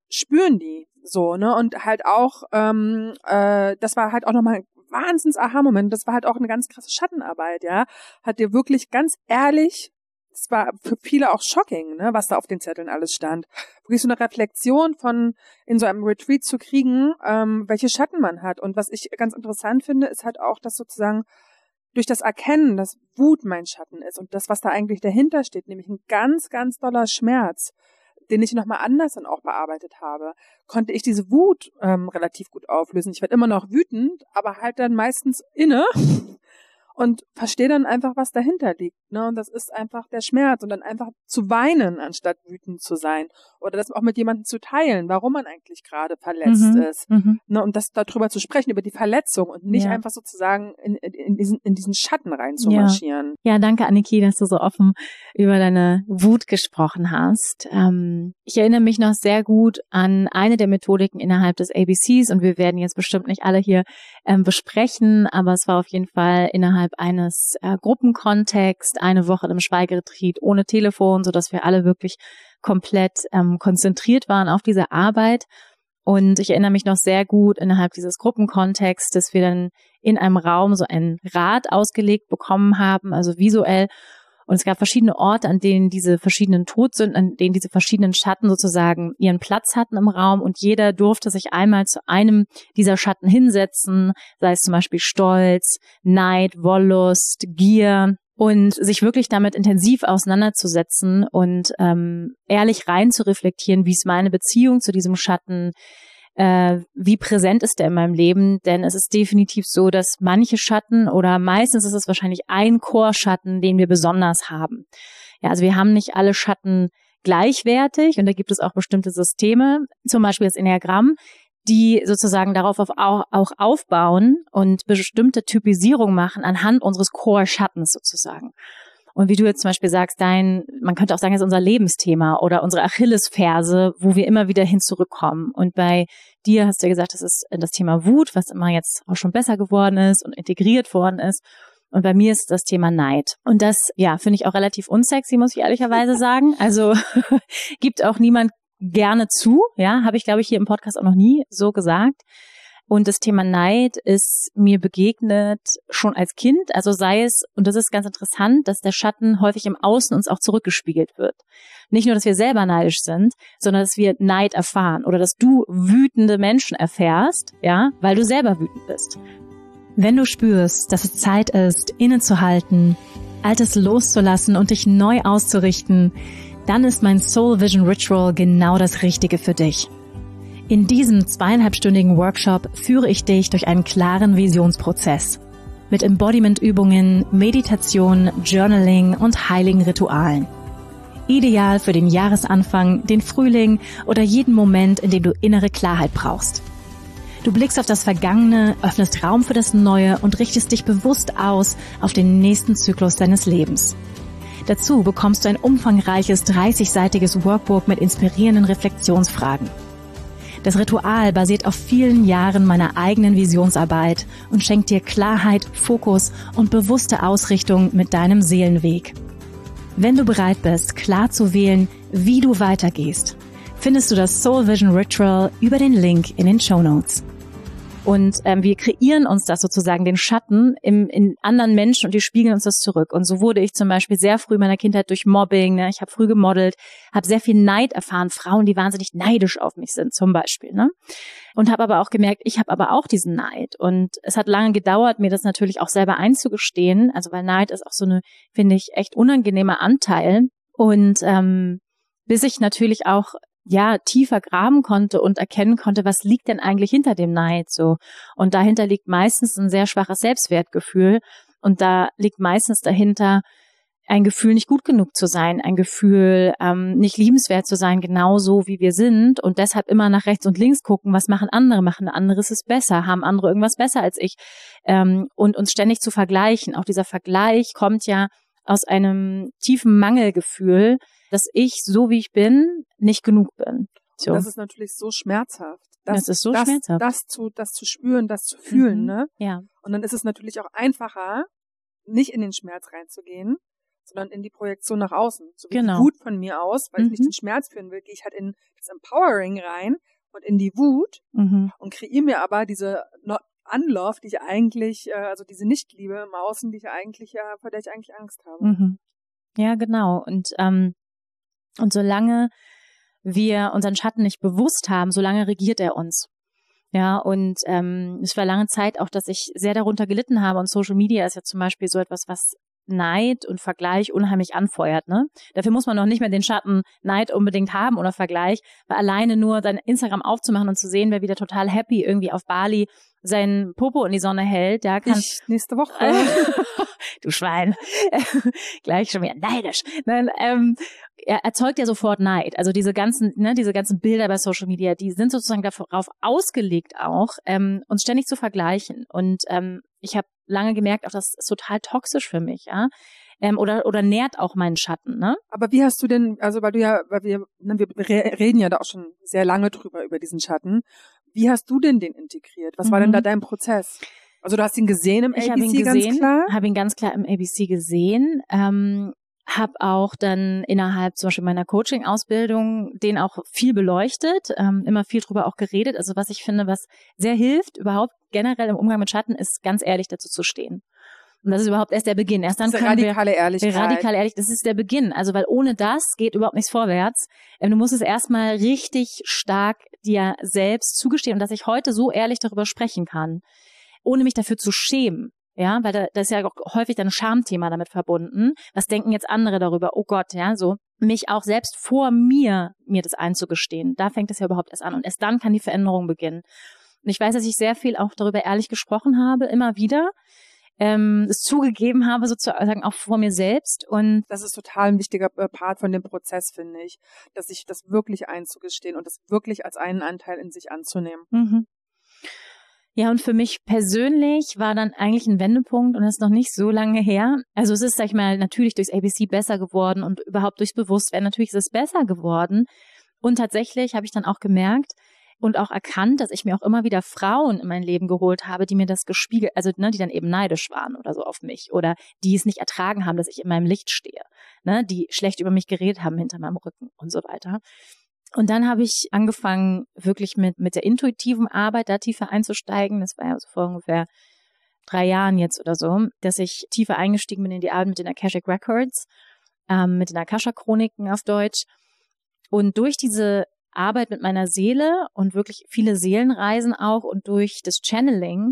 spüren die so, ne? Und halt auch, ähm, äh, das war halt auch nochmal ein Wahnsinns-Aha-Moment. Das war halt auch eine ganz krasse Schattenarbeit, ja. Hat dir wirklich ganz ehrlich, es war für viele auch shocking, ne, was da auf den Zetteln alles stand. Wirklich so eine Reflexion von in so einem Retreat zu kriegen, ähm, welche Schatten man hat. Und was ich ganz interessant finde, ist halt auch, dass sozusagen durch das Erkennen, dass Wut mein Schatten ist und das, was da eigentlich dahinter steht, nämlich ein ganz, ganz doller Schmerz, den ich nochmal anders dann auch bearbeitet habe, konnte ich diese Wut ähm, relativ gut auflösen. Ich werde immer noch wütend, aber halt dann meistens inne und verstehe dann einfach, was dahinter liegt. Ne? Und das ist einfach der Schmerz und dann einfach zu weinen, anstatt wütend zu sein. Oder das auch mit jemandem zu teilen, warum man eigentlich gerade verletzt mhm, ist. Mhm. Ne? Und das darüber zu sprechen, über die Verletzung und nicht ja. einfach sozusagen in, in, in, diesen, in diesen Schatten reinzumarschieren. Ja. ja, danke Anniki, dass du so offen über deine Wut gesprochen hast. Ähm, ich erinnere mich noch sehr gut an eine der Methodiken innerhalb des A B Cs und wir werden jetzt bestimmt nicht alle hier ähm, besprechen, aber es war auf jeden Fall innerhalb eines äh, Gruppenkontexts eine Woche im Schweigeretreat ohne Telefon, sodass wir alle wirklich komplett ähm, konzentriert waren auf diese Arbeit. Und ich erinnere mich noch sehr gut innerhalb dieses Gruppenkontexts, dass wir dann in einem Raum so ein Rad ausgelegt bekommen haben, also visuell. Und es gab verschiedene Orte, an denen diese verschiedenen Todsünden, an denen diese verschiedenen Schatten sozusagen ihren Platz hatten im Raum. Und jeder durfte sich einmal zu einem dieser Schatten hinsetzen, sei es zum Beispiel Stolz, Neid, Wollust, Gier. Und sich wirklich damit intensiv auseinanderzusetzen und ähm, ehrlich rein zu reflektieren, wie ist meine Beziehung zu diesem Schatten, äh, wie präsent ist der in meinem Leben, denn es ist definitiv so, dass manche Schatten oder meistens ist es wahrscheinlich ein Core-Schatten, den wir besonders haben. Ja, also wir haben nicht alle Schatten gleichwertig und da gibt es auch bestimmte Systeme, zum Beispiel das Enneagramm, die sozusagen darauf auch, auch aufbauen und bestimmte Typisierung machen anhand unseres Core-Schattens sozusagen. Und wie du jetzt zum Beispiel sagst, dein, man könnte auch sagen, das ist unser Lebensthema oder unsere Achillesferse, wo wir immer wieder hin zurückkommen. Und bei dir hast du ja gesagt, das ist das Thema Wut, was immer jetzt auch schon besser geworden ist und integriert worden ist. Und bei mir ist das Thema Neid. Und das, ja, finde ich auch relativ unsexy, muss ich ehrlicherweise sagen. Also gibt auch niemand gerne zu, ja, habe ich, glaube ich, hier im Podcast auch noch nie so gesagt. Und das Thema Neid ist mir begegnet schon als Kind, also sei es, und das ist ganz interessant, dass der Schatten häufig im Außen uns auch zurückgespiegelt wird. Nicht nur, dass wir selber neidisch sind, sondern dass wir Neid erfahren oder dass du wütende Menschen erfährst, ja, weil du selber wütend bist. Wenn du spürst, dass es Zeit ist, innezuhalten, Altes loszulassen und dich neu auszurichten, dann ist mein Soul Vision Ritual genau das Richtige für dich. In diesem zweieinhalbstündigen Workshop führe ich dich durch einen klaren Visionsprozess mit Embodiment-Übungen, Meditation, Journaling und heiligen Ritualen. Ideal für den Jahresanfang, den Frühling oder jeden Moment, in dem du innere Klarheit brauchst. Du blickst auf das Vergangene, öffnest Raum für das Neue und richtest dich bewusst aus auf den nächsten Zyklus deines Lebens. Dazu bekommst du ein umfangreiches dreißigseitiges Workbook mit inspirierenden Reflexionsfragen. Das Ritual basiert auf vielen Jahren meiner eigenen Visionsarbeit und schenkt dir Klarheit, Fokus und bewusste Ausrichtung mit deinem Seelenweg. Wenn du bereit bist, klar zu wählen, wie du weitergehst, findest du das Soul Vision Ritual über den Link in den Shownotes. Und ähm, wir kreieren uns das sozusagen, den Schatten im, in anderen Menschen und die spiegeln uns das zurück. Und so wurde ich zum Beispiel sehr früh in meiner Kindheit durch Mobbing, ne, ich habe früh gemodelt, habe sehr viel Neid erfahren, Frauen, die wahnsinnig neidisch auf mich sind zum Beispiel. Ne? Und habe aber auch gemerkt, ich habe aber auch diesen Neid. Und es hat lange gedauert, mir das natürlich auch selber einzugestehen. Also weil Neid ist auch so eine, finde ich, echt unangenehmer Anteil. Und ähm, bis ich natürlich auch ja, tiefer graben konnte und erkennen konnte, was liegt denn eigentlich hinter dem Neid so. Und dahinter liegt meistens ein sehr schwaches Selbstwertgefühl und da liegt meistens dahinter ein Gefühl, nicht gut genug zu sein, ein Gefühl, ähm, nicht liebenswert zu sein, genauso wie wir sind und deshalb immer nach rechts und links gucken, was machen andere, machen anderes ist besser, haben andere irgendwas besser als ich ähm, und uns ständig zu vergleichen. Auch dieser Vergleich kommt ja aus einem tiefen Mangelgefühl, dass ich, so wie ich bin, nicht genug bin. So. Und das ist natürlich so schmerzhaft. Das, das ist so das, schmerzhaft. Das zu, das zu spüren, das zu fühlen, mhm. ne? Ja. Und dann ist es natürlich auch einfacher, nicht in den Schmerz reinzugehen, sondern in die Projektion nach außen. So wie Genau. die Wut von mir aus, weil Mhm. ich nicht den Schmerz führen will, gehe ich halt in das Empowering rein und in die Wut Mhm. und kreiere mir aber diese no- Unlove, die ich eigentlich, äh, also diese Nichtliebe im Außen, die ich eigentlich, äh, vor der ich eigentlich Angst habe. Mhm. Ja, genau. Und, ähm, und solange wir unseren Schatten nicht bewusst haben, solange regiert er uns. Ja, und ähm, es war lange Zeit auch, dass ich sehr darunter gelitten habe. Und Social Media ist ja zum Beispiel so etwas, was Neid und Vergleich unheimlich anfeuert. Ne? Dafür muss man noch nicht mehr den Schatten Neid unbedingt haben oder Vergleich, weil alleine nur dein Instagram aufzumachen und zu sehen, wer wieder total happy irgendwie auf Bali seinen Popo in die Sonne hält, ja, kann Ich nächste Woche. du Schwein, gleich schon wieder neidisch. Nein, ähm, er erzeugt ja sofort Neid. Also diese ganzen, ne, diese ganzen Bilder bei Social Media, die sind sozusagen darauf ausgelegt auch, ähm, uns ständig zu vergleichen. Und ähm, ich habe lange gemerkt, auch das ist total toxisch für mich, ja. Ähm, oder oder nährt auch meinen Schatten, ne? Aber wie hast du denn, also weil du ja, weil wir, ne, wir re- reden ja da auch schon sehr lange drüber, über diesen Schatten. Wie hast du denn den integriert? Was war denn Mhm. da dein Prozess? Also du hast ihn gesehen im Ich A habe B ihn C, ganz gesehen, klar? habe ihn ganz klar im A B C gesehen, ähm, habe auch dann innerhalb zum Beispiel meiner Coaching-Ausbildung den auch viel beleuchtet, ähm, immer viel drüber auch geredet. Also was ich finde, was sehr hilft, überhaupt generell im Umgang mit Schatten, ist ganz ehrlich dazu zu stehen. Und das ist überhaupt erst der Beginn. Erst dann Diese können wir radikale Ehrlichkeit. radikal ehrlich, das ist der Beginn. Also weil ohne das geht überhaupt nichts vorwärts. Ähm, du musst es erstmal richtig stark dir selbst zugestehen und dass ich heute so ehrlich darüber sprechen kann, ohne mich dafür zu schämen. Ja, weil da, da ist ja auch häufig dann ein Schamthema damit verbunden. Was denken jetzt andere darüber? Oh Gott, ja, so. Mich auch selbst vor mir, mir das einzugestehen. Da fängt es ja überhaupt erst an. Und erst dann kann die Veränderung beginnen. Und ich weiß, dass ich sehr viel auch darüber ehrlich gesprochen habe, immer wieder. Ähm, es zugegeben habe, sozusagen auch vor mir selbst. Und Das ist total ein wichtiger äh, Part von dem Prozess, finde ich, dass sich das wirklich einzugestehen und das wirklich als einen Anteil in sich anzunehmen. Mhm. Ja, und für mich persönlich war dann eigentlich ein Wendepunkt und das ist noch nicht so lange her. Also es ist, sag ich mal, natürlich durchs A B C besser geworden und überhaupt durchs Bewusstwerden. Natürlich ist es besser geworden. Und tatsächlich habe ich dann auch gemerkt und auch erkannt, dass ich mir auch immer wieder Frauen in mein Leben geholt habe, die mir das gespiegelt, also ne, die dann eben neidisch waren oder so auf mich oder die es nicht ertragen haben, dass ich in meinem Licht stehe, ne, die schlecht über mich geredet haben hinter meinem Rücken und so weiter. Und dann habe ich angefangen, wirklich mit mit der intuitiven Arbeit da tiefer einzusteigen. Das war ja so vor ungefähr drei Jahren jetzt oder so, dass ich tiefer eingestiegen bin in die Arbeit mit den Akashic Records, ähm, mit den Akasha-Chroniken auf Deutsch. Und durch diese Arbeit mit meiner Seele und wirklich viele Seelenreisen auch und durch das Channeling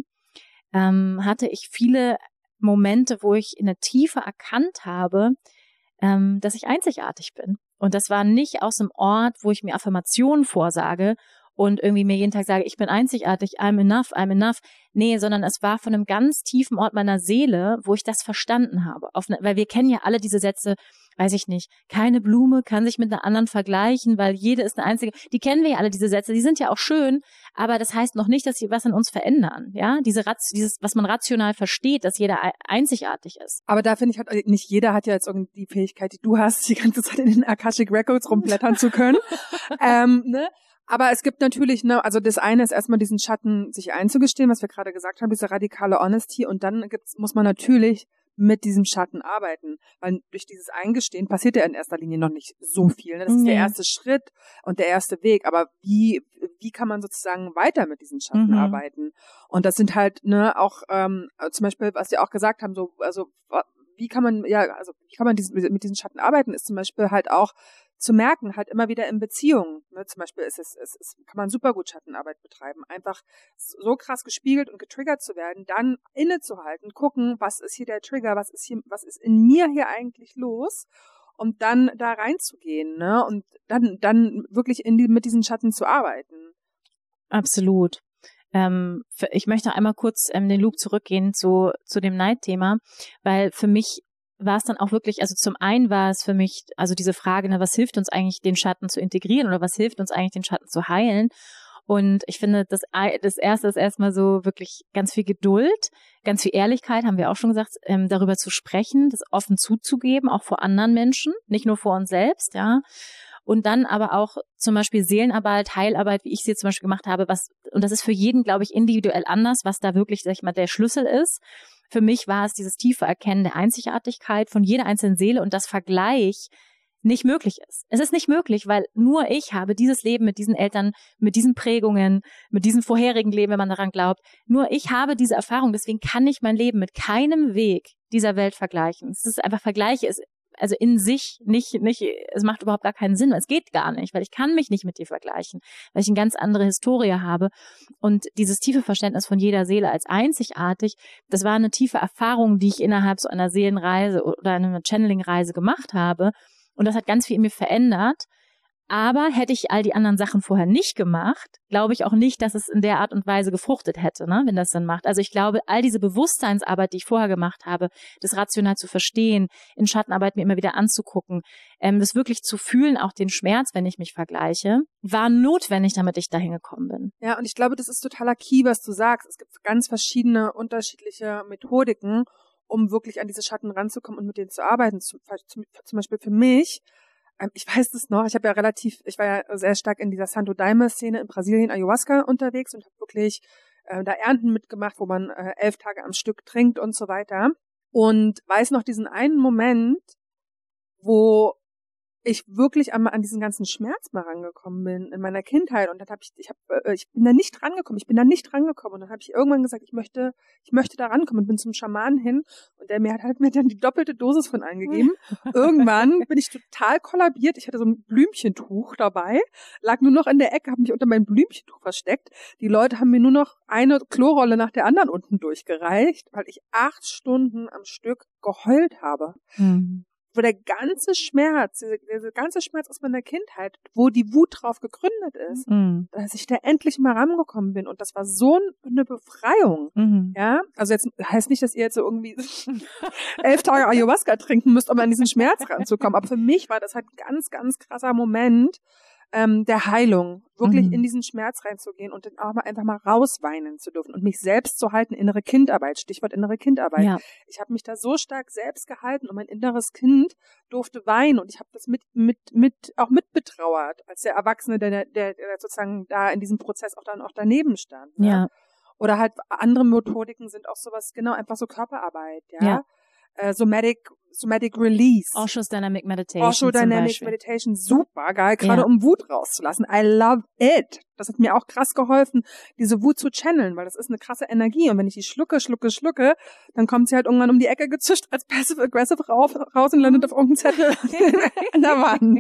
ähm, hatte ich viele Momente, wo ich in der Tiefe erkannt habe, ähm, dass ich einzigartig bin. Und das war nicht aus einem Ort, wo ich mir Affirmationen vorsage und irgendwie mir jeden Tag sage, ich bin einzigartig, I'm enough, I'm enough. Nee, sondern es war von einem ganz tiefen Ort meiner Seele, wo ich das verstanden habe. Auf eine, weil wir kennen ja alle diese Sätze, weiß ich nicht, keine Blume kann sich mit einer anderen vergleichen, weil jede ist eine einzige. Die kennen wir ja alle, diese Sätze, die sind ja auch schön, aber das heißt noch nicht, dass sie was an uns verändern. Ja, diese Rat, dieses, was man rational versteht, dass jeder einzigartig ist. Aber da finde ich, hat, nicht jeder hat ja jetzt irgendwie die Fähigkeit, die du hast, die ganze Zeit in den Akashic Records rumblättern zu können. ähm, ne? Aber es gibt natürlich, ne, also das eine ist erstmal diesen Schatten sich einzugestehen, was wir gerade gesagt haben, diese radikale Honesty, und dann gibt's, muss man natürlich mit diesem Schatten arbeiten, weil durch dieses Eingestehen passiert ja in erster Linie noch nicht so viel. Ne? Das ist Nee. der erste Schritt und der erste Weg, aber wie wie kann man sozusagen weiter mit diesen Schatten Mhm. arbeiten? Und das sind halt ne auch ähm, zum Beispiel, was wir auch gesagt haben, so also wie kann man ja also wie kann man diesen, mit diesen Schatten arbeiten? Ist zum Beispiel halt auch zu merken, halt immer wieder in Beziehungen. Ne? Zum Beispiel ist es, es, es kann man super gut Schattenarbeit betreiben. Einfach so krass gespiegelt und getriggert zu werden, dann innezuhalten, gucken, was ist hier der Trigger, was ist hier, was ist in mir hier eigentlich los, und dann da reinzugehen, ne? Und dann, dann wirklich in die, mit diesen Schatten zu arbeiten. Absolut. Ähm, für, ich möchte einmal kurz ähm, den Loop zurückgehen zu, zu dem Neidthema, weil für mich war es dann auch wirklich, also zum einen war es für mich, also diese Frage, ne, was hilft uns eigentlich, den Schatten zu integrieren oder was hilft uns eigentlich, den Schatten zu heilen? Und ich finde, das, das Erste ist erstmal so wirklich ganz viel Geduld, ganz viel Ehrlichkeit, haben wir auch schon gesagt, ähm, darüber zu sprechen, das offen zuzugeben, auch vor anderen Menschen, nicht nur vor uns selbst, ja. Und dann aber auch zum Beispiel Seelenarbeit, Heilarbeit, wie ich sie jetzt zum Beispiel gemacht habe, was, und das ist für jeden, glaube ich, individuell anders, was da wirklich, sag ich mal, der Schlüssel ist. für mich war es dieses tiefe Erkennen der Einzigartigkeit von jeder einzelnen Seele und das Vergleich nicht möglich ist. Es ist nicht möglich, weil nur ich habe dieses Leben mit diesen Eltern, mit diesen Prägungen, mit diesem vorherigen Leben, wenn man daran glaubt. Nur ich habe diese Erfahrung, deswegen kann ich mein Leben mit keinem Weg dieser Welt vergleichen. Es ist einfach Vergleiche, ist also in sich nicht, nicht, es macht überhaupt gar keinen Sinn, es geht gar nicht, weil ich kann mich nicht mit dir vergleichen, weil ich eine ganz andere Historie habe und dieses tiefe Verständnis von jeder Seele als einzigartig, das war eine tiefe Erfahrung, die ich innerhalb so einer Seelenreise oder einer Channeling-Reise gemacht habe und das hat ganz viel in mir verändert. Aber hätte ich all die anderen Sachen vorher nicht gemacht, glaube ich auch nicht, dass es in der Art und Weise gefruchtet hätte, ne, wenn das Sinn macht. Also ich glaube, all diese Bewusstseinsarbeit, die ich vorher gemacht habe, das rational zu verstehen, in Schattenarbeit mir immer wieder anzugucken, ähm, das wirklich zu fühlen, auch den Schmerz, wenn ich mich vergleiche, war notwendig, damit ich dahin gekommen bin. Ja, und ich glaube, das ist totaler Key, was du sagst. Es gibt ganz verschiedene unterschiedliche Methodiken, um wirklich an diese Schatten ranzukommen und mit denen zu arbeiten. Zum, zum Beispiel für mich, ich weiß das noch, ich habe ja relativ, ich war ja sehr stark in dieser Santo Daime-Szene in Brasilien, Ayahuasca unterwegs und habe wirklich äh, da Ernten mitgemacht, wo man äh, elf Tage am Stück trinkt und so weiter. Und weiß noch diesen einen Moment, wo ich wirklich einmal an diesen ganzen Schmerz mal rangekommen bin in meiner Kindheit und dann habe ich, ich habe, äh, ich bin da nicht rangekommen, ich bin da nicht rangekommen und dann habe ich irgendwann gesagt, ich möchte, ich möchte da rankommen und bin zum Schamanen hin und der mir hat halt mir dann die doppelte Dosis von eingegeben. Irgendwann bin ich total kollabiert, ich hatte so ein Blümchentuch dabei, lag nur noch in der Ecke, habe mich unter mein Blümchentuch versteckt. Die Leute haben mir nur noch eine Klorolle nach der anderen unten durchgereicht, weil ich acht Stunden am Stück geheult habe. Mhm. Wo der ganze Schmerz, dieser, dieser ganze Schmerz aus meiner Kindheit, wo die Wut drauf gegründet ist, mhm. dass ich da endlich mal rangekommen bin. Und das war so eine Befreiung. Mhm. Ja, also jetzt heißt nicht, dass ihr jetzt so irgendwie elf Tage Ayahuasca trinken müsst, um an diesen Schmerz ranzukommen. Aber für mich war das halt ein ganz, ganz krasser Moment ähm, der Heilung, wirklich mhm. in diesen Schmerz reinzugehen und dann auch mal einfach mal rausweinen zu dürfen und mich selbst zu halten, innere Kindarbeit, Stichwort innere Kindarbeit. Ja. Ich habe mich da so stark selbst gehalten und mein inneres Kind durfte weinen und ich habe das mit mit mit auch mitbetrauert als der Erwachsene, der, der, der sozusagen da in diesem Prozess auch dann auch daneben stand. Ne? Ja. Oder halt andere Methodiken sind auch sowas, genau, einfach so Körperarbeit, ja. ja. Äh, somatic, somatic Release. Osho's Dynamic Meditation. Osho Dynamic Meditation, super geil, gerade ja. um Wut rauszulassen. I love it. Das hat mir auch krass geholfen, diese Wut zu channeln, weil das ist eine krasse Energie. Und wenn ich die schlucke, schlucke, schlucke, dann kommt sie halt irgendwann um die Ecke gezischt als Passive-Aggressive raus, raus und landet auf irgendeinem Zettel an der Wand.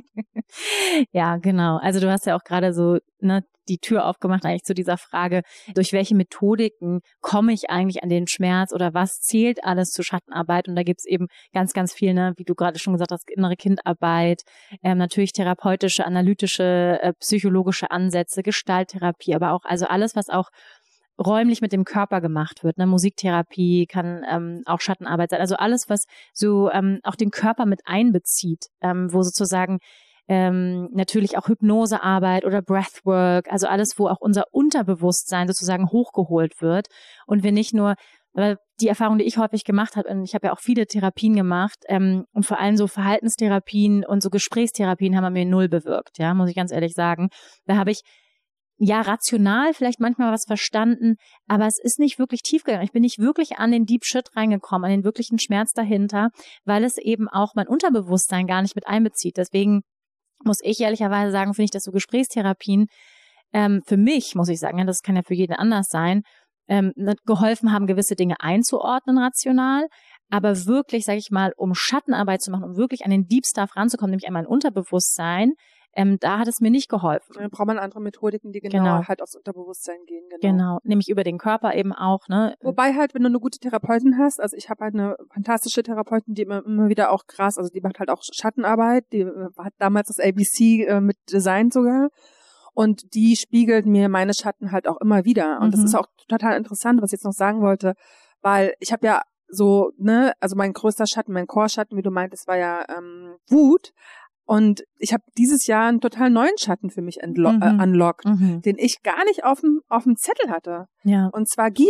Ja, genau. Also du hast ja auch gerade so ne, die Tür aufgemacht eigentlich zu dieser Frage, durch welche Methodiken komme ich eigentlich an den Schmerz oder was zählt alles zur Schattenarbeit? Und da gibt's eben ganz, ganz viel, ne, wie du gerade schon gesagt hast, innere Kindarbeit, ähm, natürlich therapeutische, analytische, äh, psychologische Ansätze, Gestalttherapie, aber auch also alles, was auch räumlich mit dem Körper gemacht wird. Ne? Musiktherapie kann ähm, auch Schattenarbeit sein. Also alles, was so ähm, auch den Körper mit einbezieht, ähm, wo sozusagen ähm, natürlich auch Hypnosearbeit oder Breathwork, also alles, wo auch unser Unterbewusstsein sozusagen hochgeholt wird und wir nicht nur, weil die Erfahrung, die ich häufig gemacht habe, und ich habe ja auch viele Therapien gemacht ähm, und vor allem so Verhaltenstherapien und so Gesprächstherapien haben mir null bewirkt, ja, muss ich ganz ehrlich sagen. Da habe ich ja rational vielleicht manchmal was verstanden, aber es ist nicht wirklich tief gegangen. Ich bin nicht wirklich an den Deep Shit reingekommen, an den wirklichen Schmerz dahinter, weil es eben auch mein Unterbewusstsein gar nicht mit einbezieht. Deswegen muss ich ehrlicherweise sagen, finde ich, dass so Gesprächstherapien ähm, für mich, muss ich sagen, ja, das kann ja für jeden anders sein, ähm, geholfen haben, gewisse Dinge einzuordnen rational, aber wirklich, sage ich mal, um Schattenarbeit zu machen, um wirklich an den Deep Stuff ranzukommen, nämlich an mein Unterbewusstsein, ähm, da hat es mir nicht geholfen. Dann braucht man andere Methodiken, die genau, genau halt aufs Unterbewusstsein gehen. Genau. genau, nämlich über den Körper eben auch. Ne. Wobei halt, wenn du eine gute Therapeutin hast, also ich habe halt eine fantastische Therapeutin, die immer, immer wieder auch krass, also die macht halt auch Schattenarbeit, die hat damals das A B C äh, mit designt sogar und die spiegelt mir meine Schatten halt auch immer wieder und mhm. das ist auch total interessant, was ich jetzt noch sagen wollte, weil ich habe ja so, ne, also mein größter Schatten, mein Core-Schatten, wie du meintest, war ja ähm, Wut. Und ich habe dieses Jahr einen total neuen Schatten für mich entlo- mhm. äh, unlockt, mhm. den ich gar nicht auf dem auf dem Zettel hatte. Ja. Und zwar Gier.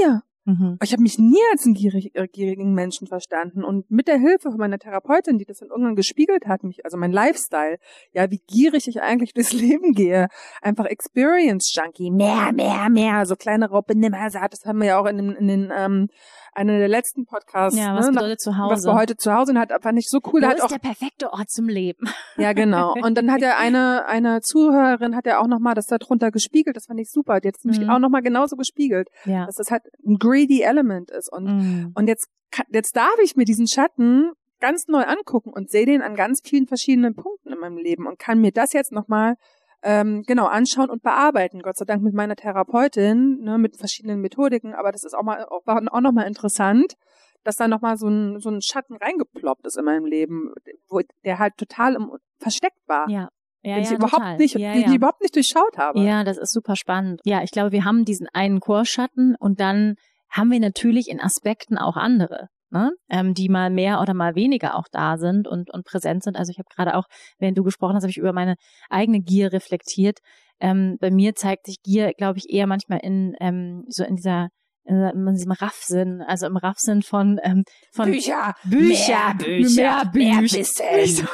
Mhm. Ich habe mich nie als einen gierig, äh, gierigen Menschen verstanden. Und mit der Hilfe von meiner Therapeutin, die das dann irgendwann gespiegelt hat, mich, also mein Lifestyle, ja, wie gierig ich eigentlich durchs Leben gehe. Einfach Experience-Junkie. Mehr, mehr, mehr. So kleine Raupe, nimmer satt. Das haben wir ja auch in den, in den ähm, einer der letzten Podcasts. Ja, was ne, bedeutet nach, zu Hause? Was wir heute zu Hause und hat, fand ich so cool. Wo da hat ist auch, der perfekte Ort zum Leben? Ja, genau. Und dann hat ja eine eine Zuhörerin hat ja auch nochmal das da drunter gespiegelt. Das fand ich super. Die hat es nämlich Mhm. auch nochmal genauso gespiegelt. Ja. Dass das halt ein greedy Element ist. Und, Mhm. und jetzt, jetzt darf ich mir diesen Schatten ganz neu angucken und sehe den an ganz vielen verschiedenen Punkten in meinem Leben und kann mir das jetzt nochmal ähm, genau anschauen und bearbeiten. Gott sei Dank mit meiner Therapeutin, ne, mit verschiedenen Methodiken. Aber das ist auch mal auch, auch nochmal interessant, dass da nochmal so ein, so ein Schatten reingeploppt ist in meinem Leben, wo der halt total im, versteckt war. Ja. Ja, den ja, ich überhaupt total. nicht, ja, die, ja. die ich überhaupt nicht durchschaut habe. Ja, das ist super spannend. Ja, ich glaube, wir haben diesen einen Chorschatten und dann haben wir natürlich in Aspekten auch andere, ne? ähm, die mal mehr oder mal weniger auch da sind und, und präsent sind. Also ich habe gerade auch, während du gesprochen hast, habe ich über meine eigene Gier reflektiert. Ähm, bei mir zeigt sich Gier, glaube ich, eher manchmal in ähm, so in dieser in diesem Raffsinn, also im Raffsinn von ähm, von Bücher, Bücher, mehr Bücher, mehr Bücher. mehr Wissen.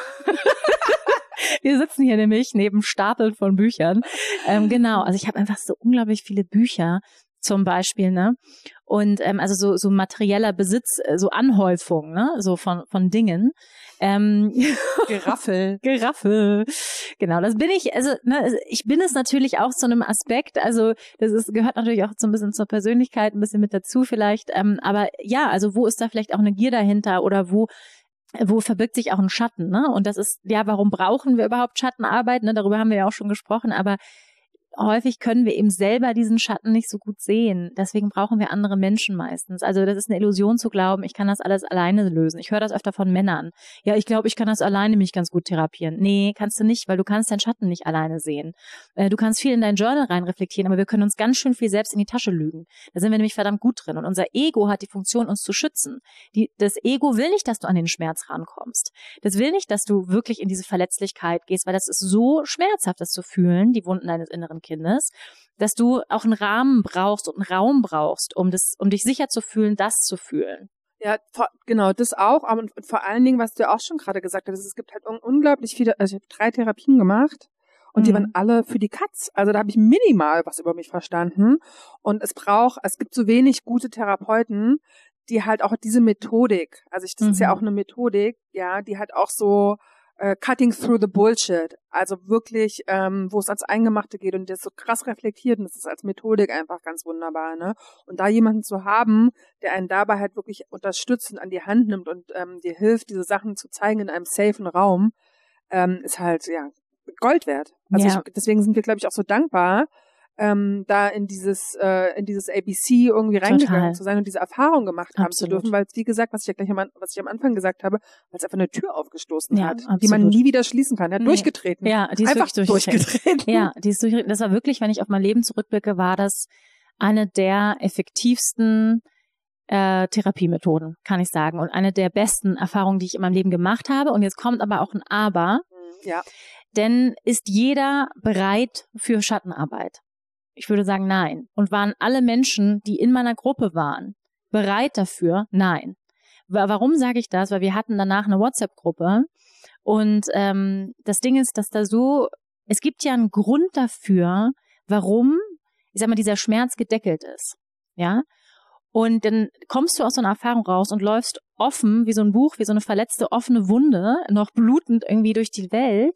Wir sitzen hier nämlich neben Stapeln von Büchern. Ähm, genau, also ich habe einfach so unglaublich viele Bücher zum Beispiel, ne? Und ähm, also so so materieller Besitz, so Anhäufung, ne? So von von Dingen. Ähm, Geraffel. Geraffel. Genau, das bin ich, also ne, ich bin es natürlich auch zu einem Aspekt, also das ist, gehört natürlich auch so ein bisschen zur Persönlichkeit, ein bisschen mit dazu vielleicht, ähm, aber ja, also wo ist da vielleicht auch eine Gier dahinter oder wo wo verbirgt sich auch ein Schatten, ne? Und das ist, ja, warum brauchen wir überhaupt Schattenarbeit, ne? Darüber haben wir ja auch schon gesprochen, aber häufig können wir eben selber diesen Schatten nicht so gut sehen. Deswegen brauchen wir andere Menschen meistens. Also das ist eine Illusion zu glauben, ich kann das alles alleine lösen. Ich höre das öfter von Männern. Ja, ich glaube, ich kann das alleine mich ganz gut therapieren. Nee, kannst du nicht, weil du kannst deinen Schatten nicht alleine sehen. Du kannst viel in dein Journal rein reflektieren, aber wir können uns ganz schön viel selbst in die Tasche lügen. Da sind wir nämlich verdammt gut drin. Und unser Ego hat die Funktion, uns zu schützen. Die, das Ego will nicht, dass du an den Schmerz rankommst. Das will nicht, dass du wirklich in diese Verletzlichkeit gehst, weil das ist so schmerzhaft, das zu fühlen, die Wunden deines inneren Kindes, dass du auch einen Rahmen brauchst und einen Raum brauchst, um das, um dich sicher zu fühlen, das zu fühlen. Ja, genau, das auch. Aber und vor allen Dingen, was du ja auch schon gerade gesagt hast, es gibt halt un- unglaublich viele, also ich habe drei Therapien gemacht und mhm. die waren alle für die Katz. Also da habe ich minimal was über mich verstanden. Und es braucht, es gibt so wenig gute Therapeuten, die halt auch diese Methodik, also ich, das mhm. ist ja auch eine Methodik, ja, die halt auch so Uh, cutting through the bullshit, also wirklich, ähm, wo es ans Eingemachte geht und das so krass reflektiert und das ist als Methodik einfach ganz wunderbar, ne? Und da jemanden zu haben, der einen dabei halt wirklich unterstützt und an die Hand nimmt und ähm, dir hilft, diese Sachen zu zeigen in einem safen Raum, ähm, ist halt, ja, Gold wert. Also ja. ich, deswegen sind wir, glaube ich, auch so dankbar, ähm, da in dieses äh, in dieses A B C irgendwie reingegangen Total. zu sein und diese Erfahrung gemacht haben absolut. zu dürfen, weil es, wie gesagt, was ich ja gleich am, was ich am Anfang gesagt habe, weil es einfach eine Tür aufgestoßen ja, hat, absolut. die man nie wieder schließen kann. Er hat nee. durchgetreten. Ja, die ist einfach wirklich durchgetreten. Ja, die ist durchgetreten. Das war wirklich, wenn ich auf mein Leben zurückblicke, war das eine der effektivsten äh, Therapiemethoden, kann ich sagen. Und eine der besten Erfahrungen, die ich in meinem Leben gemacht habe. Und jetzt kommt aber auch ein Aber. Ja. Denn ist jeder bereit für Schattenarbeit? Ich würde sagen, nein. Und waren alle Menschen, die in meiner Gruppe waren, bereit dafür? Nein. Warum sage ich das? Weil wir hatten danach eine WhatsApp-Gruppe und ähm, das Ding ist, dass da so, es gibt ja einen Grund dafür, warum, ich sag mal, dieser Schmerz gedeckelt ist. Ja? Und dann kommst du aus so einer Erfahrung raus und läufst offen, wie so ein Buch, wie so eine verletzte, offene Wunde, noch blutend irgendwie durch die Welt.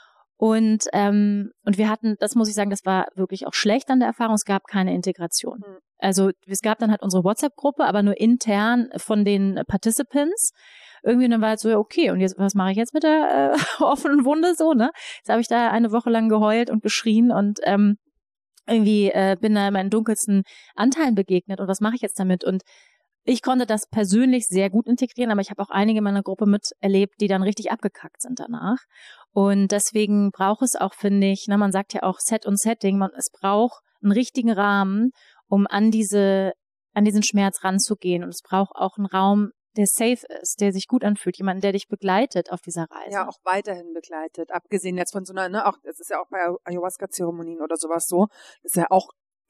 Und ähm, und wir hatten, das muss ich sagen, das war wirklich auch schlecht an der Erfahrung, es gab keine Integration. Mhm. Also es gab dann halt unsere WhatsApp-Gruppe, aber nur intern von den Participants. Irgendwie, und dann war halt so, okay, und jetzt, was mache ich jetzt mit der äh, offenen Wunde so, ne? Jetzt habe ich da eine Woche lang geheult und geschrien und ähm, irgendwie äh, bin da meinen dunkelsten Anteilen begegnet und was mache ich jetzt damit? Und ich konnte das persönlich sehr gut integrieren, aber ich habe auch einige in meiner Gruppe miterlebt, die dann richtig abgekackt sind danach. Und deswegen braucht es auch, finde ich, na, man sagt ja auch Set und Setting, man, es braucht einen richtigen Rahmen, um an diese, an diesen Schmerz ranzugehen. Und es braucht auch einen Raum, der safe ist, der sich gut anfühlt, jemanden, der dich begleitet auf dieser Reise. Ja, auch weiterhin begleitet, abgesehen jetzt von so einer, ne, auch, das ist ja auch bei Ayahuasca-Zeremonien oder sowas so, das ist ja auch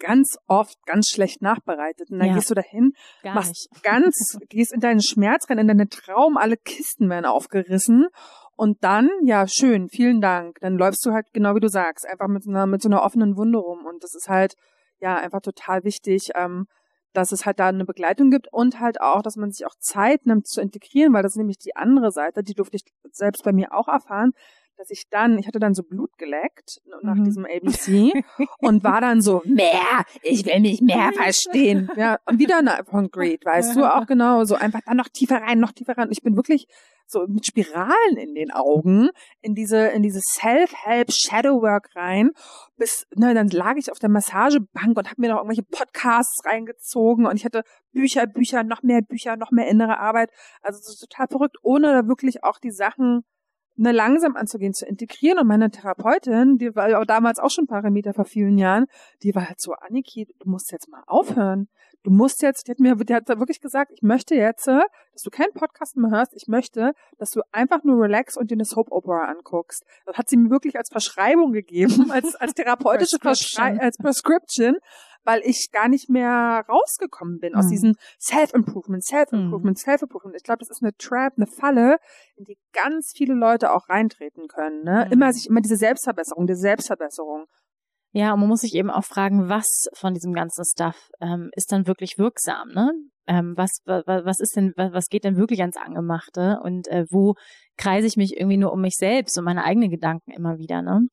ganz oft ganz schlecht nachbereitet. Und dann Ja. gehst du dahin, Gar machst nicht. ganz, gehst in deinen Schmerz rein, in deine Traum, alle Kisten werden aufgerissen. Und dann, ja, schön, vielen Dank. Dann läufst du halt, genau wie du sagst, einfach mit so einer, mit so einer offenen Wunde rum. Und das ist halt, ja, einfach total wichtig, ähm, dass es halt da eine Begleitung gibt und halt auch, dass man sich auch Zeit nimmt zu integrieren, weil das ist nämlich die andere Seite, die durfte ich selbst bei mir auch erfahren, dass ich dann, ich hatte dann so Blut geleckt nach Mhm. diesem A B C und war dann so, mehr, ich will mich mehr verstehen. Ja, und wieder eine von Greed, weißt du, auch genau, so einfach dann noch tiefer rein, noch tiefer rein. Und ich bin wirklich so mit Spiralen in den Augen in diese, in diese Self-Help Shadowwork rein, bis, ne, dann lag ich auf der Massagebank und habe mir noch irgendwelche Podcasts reingezogen und ich hatte Bücher, Bücher, noch mehr Bücher, noch mehr innere Arbeit. Also so total verrückt, ohne da wirklich auch die Sachen ne, langsam anzugehen, zu integrieren. Und meine Therapeutin, die war auch damals auch schon Parameter vor vielen Jahren, die war halt so, Anniki, du musst jetzt mal aufhören. Du musst jetzt, die hat mir, die hat wirklich gesagt, ich möchte jetzt, dass du keinen Podcast mehr hörst, ich möchte, dass du einfach nur relax und dir eine Soap Opera anguckst. Das hat sie mir wirklich als Verschreibung gegeben, als, als therapeutische Prescription. als Prescription, weil ich gar nicht mehr rausgekommen bin aus Mhm. diesem Self-Improvement, Self-Improvement, Mhm. Self-Improvement. Ich glaube, das ist eine Trap, eine Falle, in die ganz viele Leute auch reintreten können. Ne? Mhm. Immer sich, immer diese Selbstverbesserung, diese Selbstverbesserung. Ja, und man muss sich eben auch fragen, was von diesem ganzen Stuff ähm, ist dann wirklich wirksam, ne? Ähm, was, was, was ist denn, was, was geht denn wirklich ans Angemachte und äh, wo kreise ich mich irgendwie nur um mich selbst und meine eigenen Gedanken immer wieder, ne?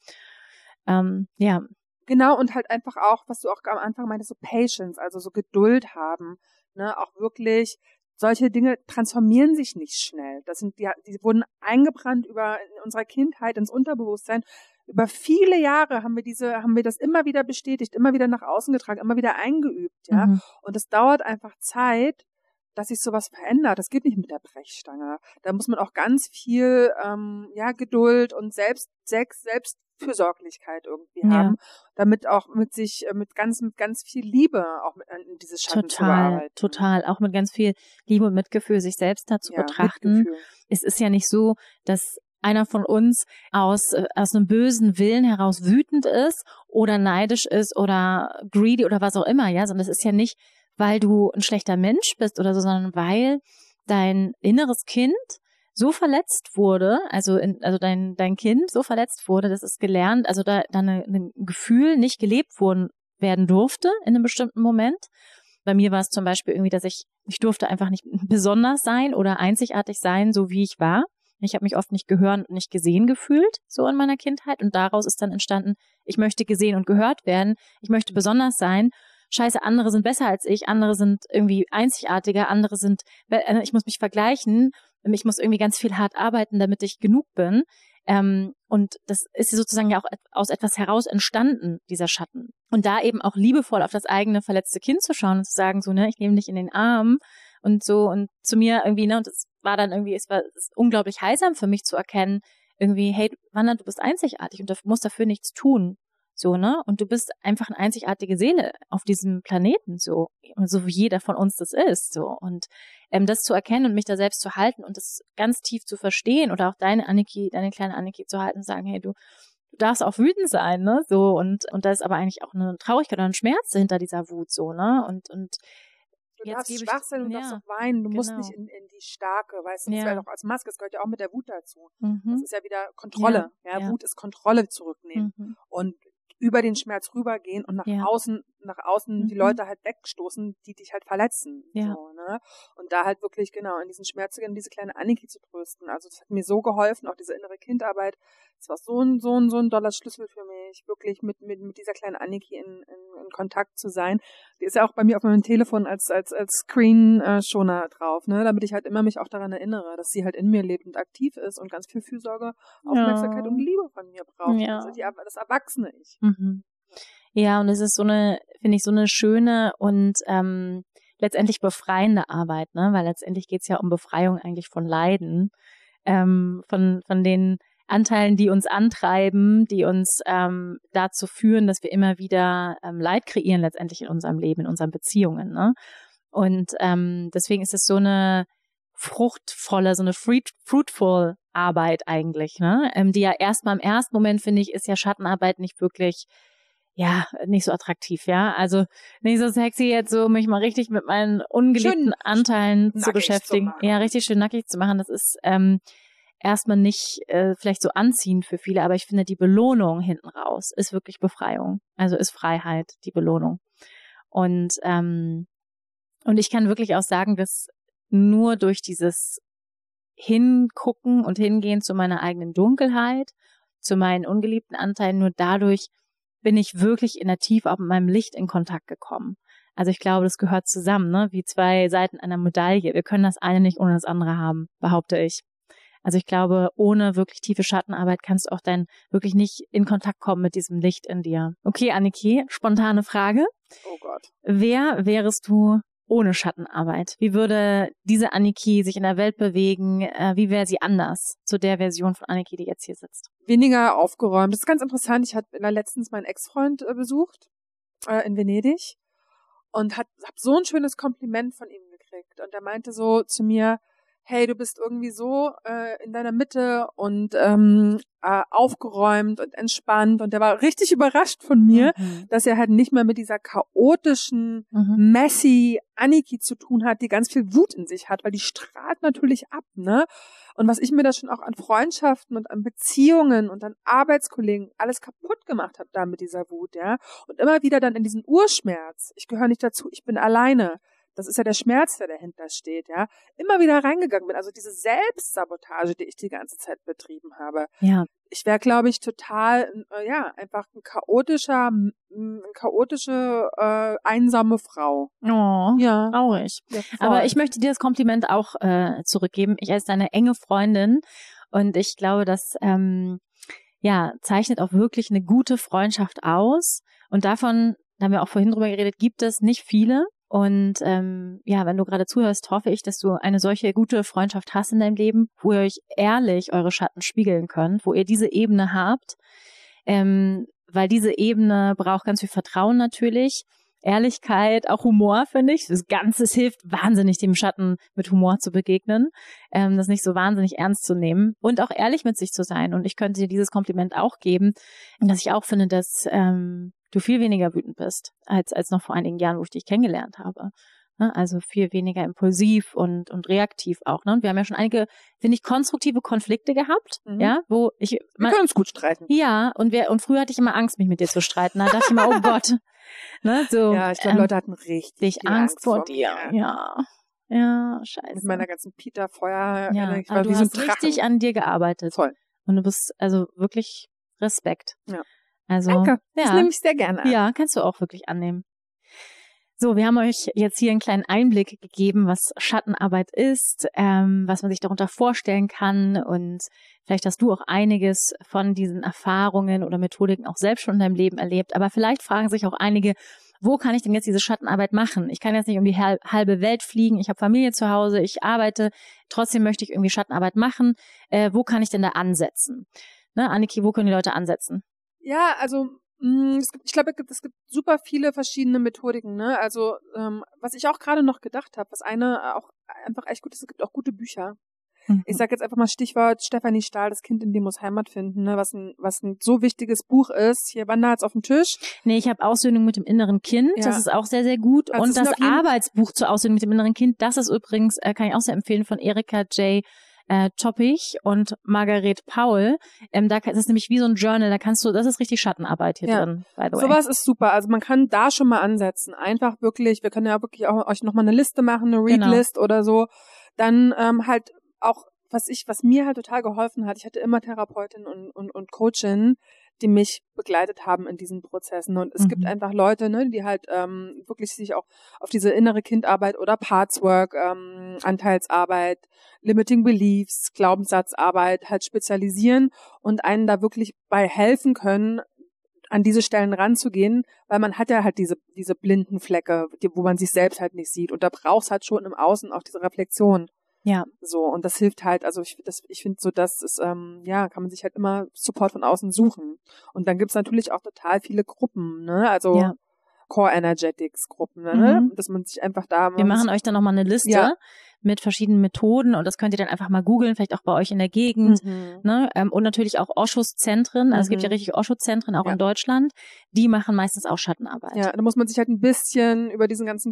Ähm, ja. Genau, und halt einfach auch, was du auch am Anfang meintest, so Patience, also so Geduld haben, ne, auch wirklich, solche Dinge transformieren sich nicht schnell. Das sind, die, die wurden eingebrannt über in unserer Kindheit ins Unterbewusstsein. Über viele Jahre haben wir diese, haben wir das immer wieder bestätigt, immer wieder nach außen getragen, immer wieder eingeübt, ja. Mhm. Und es dauert einfach Zeit, dass sich sowas verändert. Das geht nicht mit der Brechstange. Da muss man auch ganz viel, ähm, ja, Geduld und selbst, selbst, Selbstfürsorglichkeit irgendwie Ja. haben, damit auch mit sich, äh, mit ganz, mit ganz viel Liebe auch mit, in dieses Schatten zu Total, bearbeiten. total. Auch mit ganz viel Liebe und Mitgefühl sich selbst da zu Ja, betrachten. Mitgefühl. Es ist ja nicht so, dass einer von uns aus, äh, aus einem bösen Willen heraus wütend ist oder neidisch ist oder greedy oder was auch immer, ja, sondern es ist ja nicht, weil du ein schlechter Mensch bist oder so, sondern weil dein inneres Kind so verletzt wurde, also in, also dein dein Kind so verletzt wurde, dass es gelernt, also da da eine, ein Gefühl nicht gelebt worden werden durfte in einem bestimmten Moment. Bei mir war es zum Beispiel irgendwie, dass ich ich durfte einfach nicht besonders sein oder einzigartig sein, so wie ich war. Ich habe mich oft nicht gehört und nicht gesehen gefühlt, so in meiner Kindheit. Und daraus ist dann entstanden, ich möchte gesehen und gehört werden. Ich möchte besonders sein. Scheiße, andere sind besser als ich. Andere sind irgendwie einzigartiger. Andere sind, ich muss mich vergleichen. Ich muss irgendwie ganz viel hart arbeiten, damit ich genug bin. Ähm, und das ist sozusagen ja auch aus etwas heraus entstanden, dieser Schatten. Und da eben auch liebevoll auf das eigene verletzte Kind zu schauen und zu sagen, so, ne, ich nehme dich in den Arm und so und zu mir irgendwie, ne, und es war dann irgendwie, es war es ist unglaublich heilsam für mich zu erkennen, irgendwie, hey, Wanda, du bist einzigartig und du musst dafür nichts tun, so, ne, und du bist einfach eine einzigartige Seele auf diesem Planeten, so, so wie jeder von uns das ist, so, und ähm, das zu erkennen und mich da selbst zu halten und das ganz tief zu verstehen oder auch deine Anniki, deine kleine Anniki zu halten und sagen, hey, du, du darfst auch wütend sein, ne, so, und, und da ist aber eigentlich auch eine Traurigkeit oder ein Schmerz hinter dieser Wut, so, ne, und, und Du jetzt darfst gebe ich, schwach sein und ja, darfst auch weinen. Du genau. musst nicht in, in die starke, weißt du, das Ja. wäre doch als Maske, das gehört ja auch mit der Wut dazu. Mhm. Das ist ja wieder Kontrolle. Ja, Ja, ja. Wut ist Kontrolle zurücknehmen. Mhm. Und über den Schmerz rübergehen und nach Ja. außen, nach außen Mhm. die Leute halt wegstoßen, die dich halt verletzen. Ja. So, ne? Und da halt wirklich, genau, in diesen Schmerz zu gehen, diese kleine Anniki zu trösten. Also das hat mir so geholfen, auch diese innere Kindarbeit. Das war so ein, so ein, so ein doller Schlüssel für mich, wirklich mit, mit, mit dieser kleinen Anniki in, in, in Kontakt zu sein. Die ist ja auch bei mir auf meinem Telefon als, als, als Screen-Schoner drauf, ne, damit ich halt immer mich auch daran erinnere, dass sie halt in mir lebt und aktiv ist und ganz viel Fürsorge, Aufmerksamkeit Ja. und Liebe von mir braucht. Ja. Also die, das erwachsene Ich. Mhm. Ja, und es ist so eine, finde ich, so eine schöne und ähm, letztendlich befreiende Arbeit, ne? Weil letztendlich geht's ja um Befreiung eigentlich von Leiden, ähm, von von den Anteilen, die uns antreiben, die uns ähm, dazu führen, dass wir immer wieder ähm, Leid kreieren letztendlich in unserem Leben, in unseren Beziehungen, ne? Und ähm, deswegen ist es so eine fruchtvolle, so eine fruit, fruitful Arbeit eigentlich, ne? Ähm, die ja erstmal im ersten Moment, finde ich, ist ja Schattenarbeit nicht wirklich, ja, nicht so attraktiv, ja. Also nicht so sexy jetzt so, mich mal richtig mit meinen ungeliebten schön Anteilen zu beschäftigen. Zu ja, richtig schön nackig zu machen. Das ist ähm, erstmal nicht äh, vielleicht so anziehend für viele, aber ich finde, die Belohnung hinten raus ist wirklich Befreiung. Also ist Freiheit, die Belohnung. Und ähm, und ich kann wirklich auch sagen, dass nur durch dieses Hingucken und Hingehen zu meiner eigenen Dunkelheit, zu meinen ungeliebten Anteilen, nur dadurch bin ich wirklich in der Tiefe auch mit meinem Licht in Kontakt gekommen. Also ich glaube, das gehört zusammen, ne? Wie zwei Seiten einer Medaille. Wir können das eine nicht ohne das andere haben, behaupte ich. Also ich glaube, ohne wirklich tiefe Schattenarbeit kannst du auch dann wirklich nicht in Kontakt kommen mit diesem Licht in dir. Okay, Anniki, spontane Frage. Oh Gott. Wer wärest du ohne Schattenarbeit? Wie würde diese Anniki sich in der Welt bewegen? Äh, wie wäre sie anders zu der Version von Anniki, die jetzt hier sitzt? Weniger aufgeräumt. Das ist ganz interessant. Ich hatte letztens meinen Ex-Freund äh, besucht äh, in Venedig und hat hab so ein schönes Kompliment von ihm gekriegt. Und er meinte so zu mir, hey, du bist irgendwie so äh, in deiner Mitte und ähm, äh, aufgeräumt und entspannt. Und der war richtig überrascht von mir, mhm. dass er halt nicht mehr mit dieser chaotischen, mhm. messy Anniki zu tun hat, die ganz viel Wut in sich hat, weil die strahlt natürlich ab, ne? Und was ich mir da schon auch an Freundschaften und an Beziehungen und an Arbeitskollegen alles kaputt gemacht habe da mit dieser Wut, ja. Und immer wieder dann in diesen Urschmerz, ich gehöre nicht dazu, ich bin alleine. Das ist ja der Schmerz, der dahinter steht, ja. Immer wieder reingegangen bin. Also diese Selbstsabotage, die ich die ganze Zeit betrieben habe. Ja. Ich wäre, glaube ich, total, äh, ja, einfach ein chaotischer, eine chaotische, äh, einsame Frau. Oh, ja. Traurig. Ja, aber ich möchte dir das Kompliment auch äh, zurückgeben. Ich als deine enge Freundin und ich glaube, das ähm, ja zeichnet auch wirklich eine gute Freundschaft aus. Und davon, da haben wir auch vorhin drüber geredet, gibt es nicht viele. Und ähm, ja, wenn du gerade zuhörst, hoffe ich, dass du eine solche gute Freundschaft hast in deinem Leben, wo ihr euch ehrlich eure Schatten spiegeln könnt, wo ihr diese Ebene habt, ähm, weil diese Ebene braucht ganz viel Vertrauen natürlich, Ehrlichkeit, auch Humor, finde ich. Das Ganze hilft wahnsinnig, dem Schatten mit Humor zu begegnen, ähm, das nicht so wahnsinnig ernst zu nehmen und auch ehrlich mit sich zu sein. Und ich könnte dir dieses Kompliment auch geben, dass ich auch finde, dass ähm, du viel weniger wütend bist, als als noch vor einigen Jahren, wo ich dich kennengelernt habe. Also viel weniger impulsiv und und reaktiv auch. Ne? Und wir haben ja schon einige, finde ich, konstruktive Konflikte gehabt, mhm. ja, wo ich... Wir man, können uns gut streiten. Ja, und wir und früher hatte ich immer Angst, mich mit dir zu streiten. Da dachte ich immer, oh Gott. Ne, so, ja, ich glaube, ähm, Leute hatten richtig Angst, Angst vor, vor dir. Mir. Ja, ja, scheiße. Mit meiner ganzen Peter-Feuer. Ja, ich war du wie hast so ein richtig an dir gearbeitet. Voll. Und du bist also wirklich Respekt. Ja. Also, danke, ja. das nehme ich sehr gerne an. Ja, kannst du auch wirklich annehmen. So, wir haben euch jetzt hier einen kleinen Einblick gegeben, was Schattenarbeit ist, ähm, was man sich darunter vorstellen kann und vielleicht hast du auch einiges von diesen Erfahrungen oder Methodiken auch selbst schon in deinem Leben erlebt, aber vielleicht fragen sich auch einige, wo kann ich denn jetzt diese Schattenarbeit machen? Ich kann jetzt nicht um die halbe Welt fliegen, ich habe Familie zu Hause, ich arbeite, trotzdem möchte ich irgendwie Schattenarbeit machen. Äh, wo kann ich denn da ansetzen? Ne, Anniki, wo können die Leute ansetzen? Ja, also mh, es gibt, ich glaube, es gibt, es gibt super viele verschiedene Methodiken. Ne? Also ähm, was ich auch gerade noch gedacht habe, was eine auch einfach echt gut ist, es gibt auch gute Bücher. Mhm. Ich sage jetzt einfach mal Stichwort Stefanie Stahl, das Kind in dem muss Heimat finden, ne? was ein was ein so wichtiges Buch ist. Hier Wandert's auf dem Tisch. Nee, ich habe Aussöhnung mit dem inneren Kind, ja. Das ist auch sehr, sehr gut. Also und das Arbeitsbuch zur Aussöhnung mit dem inneren Kind, das ist übrigens, äh, kann ich auch sehr empfehlen, von Erika J. Äh, Toppich und Margaret Paul. Ähm, da das ist nämlich wie so ein Journal, da kannst du, das ist richtig Schattenarbeit hier ja. drin, by the way. Sowas ist super. Also man kann da schon mal ansetzen. Einfach wirklich, wir können ja wirklich auch euch nochmal eine Liste machen, eine Readlist genau. oder so. Dann ähm, halt auch, was ich, was mir halt total geholfen hat, ich hatte immer Therapeutin und, und, und Coachin, die mich begleitet haben in diesen Prozessen. Und es mhm. gibt einfach Leute, ne, die halt ähm, wirklich sich auch auf diese innere Kindarbeit oder Partswork, ähm, Anteilsarbeit, Limiting Beliefs, Glaubenssatzarbeit halt spezialisieren und einen da wirklich bei helfen können, an diese Stellen ranzugehen, weil man hat ja halt diese diese blinden Flecke, die, wo man sich selbst halt nicht sieht. Und da braucht's halt schon im Außen auch diese Reflexion. Ja. So, und das hilft halt, also ich, das, ich finde so, das ist, ähm, ja, kann man sich halt immer Support von außen suchen. Und dann gibt's natürlich auch total viele Gruppen, ne, also ja. Core Energetics Gruppen, ne, mhm. dass man sich einfach da... Wir machen euch dann nochmal eine Liste ja. mit verschiedenen Methoden und das könnt ihr dann einfach mal googeln, vielleicht auch bei euch in der Gegend. Mhm. Ne? Ähm, und natürlich auch Oshos-Zentren, also Mhm. es gibt ja richtig Osho-Zentren auch ja. in Deutschland, die machen meistens auch Schattenarbeit. Ja, da muss man sich halt ein bisschen über diesen ganzen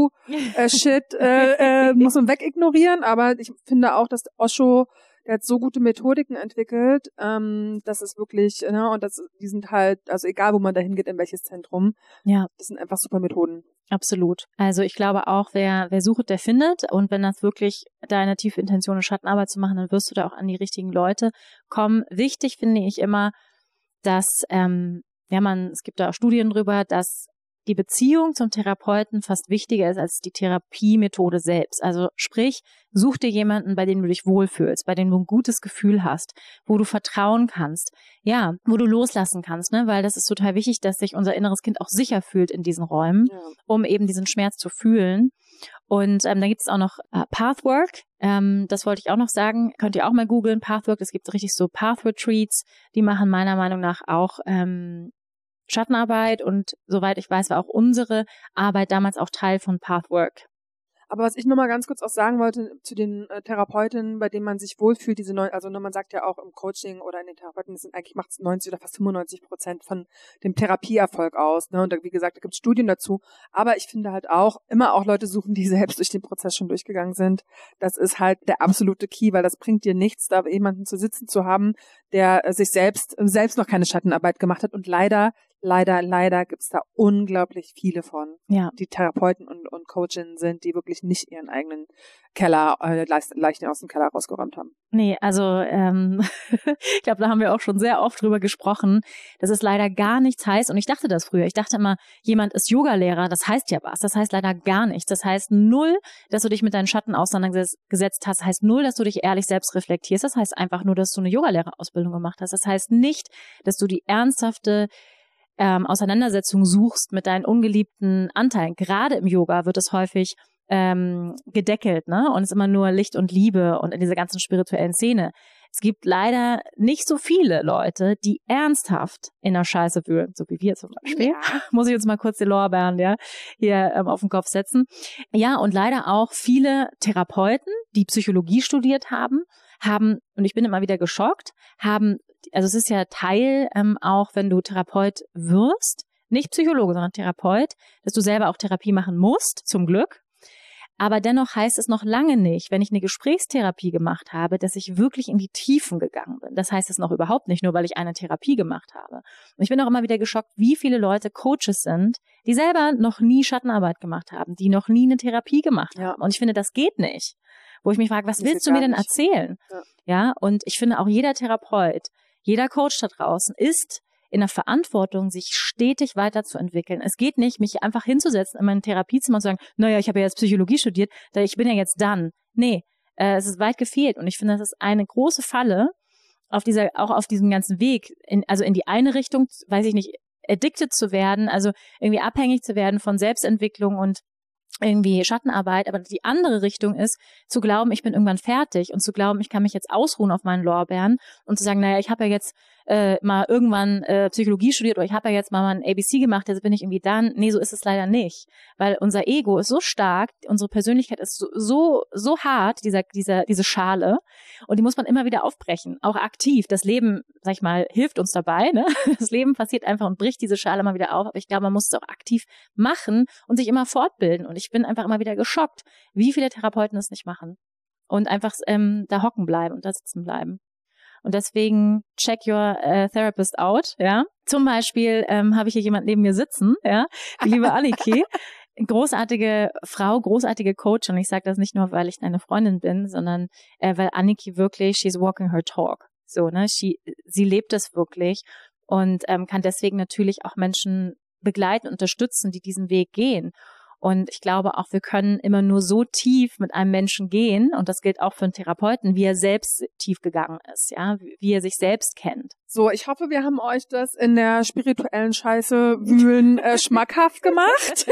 Guru-Shit äh, äh, muss man wegignorieren, aber ich finde auch, dass Osho, der hat so gute Methodiken entwickelt, ähm, das ist wirklich, ne, und das, die sind halt, also egal, wo man da hingeht, in welches Zentrum, ja, das sind einfach super Methoden. Absolut. Also ich glaube auch, wer wer sucht, der findet. Und wenn das wirklich deine tiefe Intention ist, Schattenarbeit zu machen, dann wirst du da auch an die richtigen Leute kommen. Wichtig finde ich immer, dass, ähm, ja man, es gibt da auch Studien drüber, dass die Beziehung zum Therapeuten fast wichtiger ist als die Therapiemethode selbst. Also sprich, such dir jemanden, bei dem du dich wohlfühlst, bei dem du ein gutes Gefühl hast, wo du vertrauen kannst, ja, wo du loslassen kannst, ne? Weil das ist total wichtig, dass sich unser inneres Kind auch sicher fühlt in diesen Räumen, Ja. um eben diesen Schmerz zu fühlen. Und ähm, dann gibt es auch noch äh, Pathwork, ähm, das wollte ich auch noch sagen, könnt ihr auch mal googeln, Pathwork, es gibt richtig so Path-Retreats, die machen meiner Meinung nach auch ähm, Schattenarbeit und soweit ich weiß, war auch unsere Arbeit damals auch Teil von Pathwork. Aber was ich nur mal ganz kurz auch sagen wollte zu den äh, Therapeutinnen, bei denen man sich wohlfühlt, diese neun, also ne, man sagt ja auch im Coaching oder in den Therapeuten, das sind eigentlich macht es neunzig oder fast fünfundneunzig Prozent von dem Therapieerfolg aus. Ne? Und da, wie gesagt, da gibt es Studien dazu. Aber ich finde halt auch, immer auch Leute suchen, die selbst durch den Prozess schon durchgegangen sind. Das ist halt der absolute Key, weil das bringt dir nichts, da jemanden zu sitzen zu haben, der äh, sich selbst selbst noch keine Schattenarbeit gemacht hat. Und leider, leider, leider gibt's da unglaublich viele von, ja. die Therapeuten und, und Coachinnen sind, die wirklich nicht ihren eigenen Keller, äh, Leichen aus dem Keller rausgeräumt haben. Nee, also ähm, ich glaube, da haben wir auch schon sehr oft drüber gesprochen, dass es leider gar nichts heißt. Und ich dachte das früher. Ich dachte immer, jemand ist Yogalehrer, das heißt ja was. Das heißt leider gar nichts. Das heißt null, dass du dich mit deinen Schatten auseinandergesetzt hast. Das heißt null, dass du dich ehrlich selbst reflektierst. Das heißt einfach nur, dass du eine Yogalehrerausbildung gemacht hast. Das heißt nicht, dass du die ernsthafte ähm, Auseinandersetzung suchst mit deinen ungeliebten Anteilen. Gerade im Yoga wird es häufig ähm, gedeckelt, ne? Und es ist immer nur Licht und Liebe und in dieser ganzen spirituellen Szene. Es gibt leider nicht so viele Leute, die ernsthaft in der Scheiße wühlen, so wie wir zum Beispiel. Ja. Muss ich jetzt mal kurz die Lorbeeren ja, hier ähm, auf den Kopf setzen. Ja, und leider auch viele Therapeuten, die Psychologie studiert haben, haben, und ich bin immer wieder geschockt, haben, also es ist ja Teil ähm, auch, wenn du Therapeut wirst, nicht Psychologe, sondern Therapeut, dass du selber auch Therapie machen musst, zum Glück. Aber dennoch heißt es noch lange nicht, wenn ich eine Gesprächstherapie gemacht habe, dass ich wirklich in die Tiefen gegangen bin. Das heißt es noch überhaupt nicht, nur weil ich eine Therapie gemacht habe. Und ich bin auch immer wieder geschockt, wie viele Leute Coaches sind, die selber noch nie Schattenarbeit gemacht haben, die noch nie eine Therapie gemacht Ja. haben. Und ich finde, das geht nicht. Wo ich mich frage, was Das willst geht du mir gar denn nicht. erzählen? Ja. Ja, und ich finde auch jeder Therapeut, jeder Coach da draußen ist in der Verantwortung, sich stetig weiterzuentwickeln. Es geht nicht, mich einfach hinzusetzen in mein Therapiezimmer und zu sagen, naja, ich habe ja jetzt Psychologie studiert, ich bin ja jetzt dann. Nee, äh, es ist weit gefehlt. Und ich finde, das ist eine große Falle, auf dieser, auch auf diesem ganzen Weg, in, also in die eine Richtung, weiß ich nicht, addicted zu werden, also irgendwie abhängig zu werden von Selbstentwicklung und irgendwie Schattenarbeit, aber die andere Richtung ist, zu glauben, ich bin irgendwann fertig und zu glauben, ich kann mich jetzt ausruhen auf meinen Lorbeeren und zu sagen, naja, ich habe ja jetzt äh, mal irgendwann äh, Psychologie studiert oder ich habe ja jetzt mal ein A B C gemacht, jetzt bin ich irgendwie dann. Nee, so ist es leider nicht, weil unser Ego ist so stark, unsere Persönlichkeit ist so so, so hart, dieser, dieser, diese Schale, und die muss man immer wieder aufbrechen, auch aktiv. Das Leben, sag ich mal, hilft uns dabei, ne? Das Leben passiert einfach und bricht diese Schale mal wieder auf, aber ich glaube, man muss es auch aktiv machen und sich immer fortbilden, und ich bin einfach immer wieder geschockt, wie viele Therapeuten es nicht machen und einfach ähm, da hocken bleiben und da sitzen bleiben. Und deswegen check your uh, therapist out, ja. Zum Beispiel ähm, habe ich hier jemand neben mir sitzen, ja, die liebe Anniki, großartige Frau, großartige Coach, und ich sage das nicht nur, weil ich deine Freundin bin, sondern äh, weil Anniki wirklich, she's walking her talk, so, ne, she, sie lebt es wirklich und ähm, kann deswegen natürlich auch Menschen begleiten, unterstützen, die diesen Weg gehen. Und ich glaube auch, wir können immer nur so tief mit einem Menschen gehen, und das gilt auch für einen Therapeuten, wie er selbst tief gegangen ist, ja, wie er sich selbst kennt. So, ich hoffe, wir haben euch das in der spirituellen Scheiße wühlen äh, schmackhaft gemacht.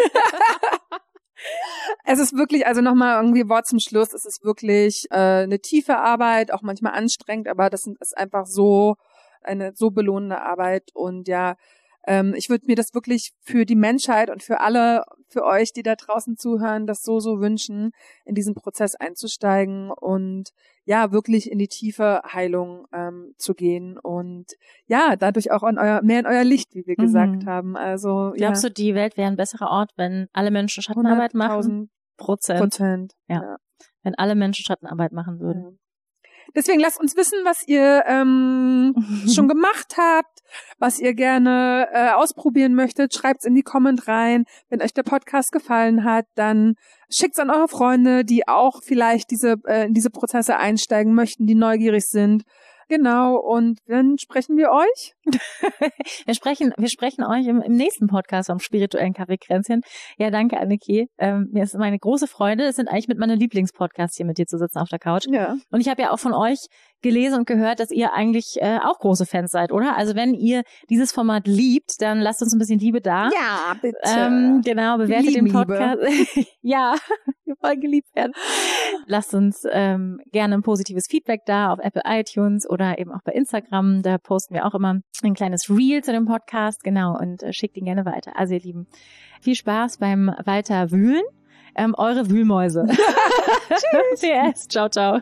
Es ist wirklich, also nochmal irgendwie Wort zum Schluss, es ist wirklich äh, eine tiefe Arbeit, auch manchmal anstrengend, aber das ist einfach so eine so belohnende Arbeit, und ja, ähm, ich würde mir das wirklich für die Menschheit und für alle, für euch, die da draußen zuhören, das so, so wünschen, in diesen Prozess einzusteigen und ja, wirklich in die tiefe Heilung ähm, zu gehen und ja, dadurch auch an euer, mehr in euer Licht, wie wir mhm. gesagt haben. Also glaubst ja. du, die Welt wäre ein besserer Ort, wenn alle Menschen Schattenarbeit machen? Prozent. Prozent. Ja. ja. Wenn alle Menschen Schattenarbeit machen würden. Ja. Deswegen lasst uns wissen, was ihr ähm, schon gemacht habt, was ihr gerne äh, ausprobieren möchtet. Schreibt's in die Comment rein. Wenn euch der Podcast gefallen hat, dann schickt's an eure Freunde, die auch vielleicht diese äh, in diese Prozesse einsteigen möchten, die neugierig sind. Genau, und dann sprechen wir euch. wir sprechen wir sprechen euch im, im nächsten Podcast vom spirituellen Kaffeekränzchen. Ja, danke, Anneki. Ähm, mir ist meine große Freude. Es sind eigentlich mit meiner Lieblingspodcasts hier mit dir zu sitzen auf der Couch. Ja. Und ich habe ja auch von euch gelesen und gehört, dass ihr eigentlich äh, auch große Fans seid, oder? Also wenn ihr dieses Format liebt, dann lasst uns ein bisschen Liebe da. Ja, bitte. Ähm, genau, bewertet den Podcast. Ja, wir wollen geliebt werden. Lasst uns ähm, gerne ein positives Feedback da auf Apple iTunes oder eben auch bei Instagram. Da posten wir auch immer ein kleines Reel zu dem Podcast. Genau, und äh, schickt ihn gerne weiter. Also ihr Lieben, viel Spaß beim weiter Wühlen. Ähm, eure Wühlmäuse. Tschüss. P S. Ciao, ciao.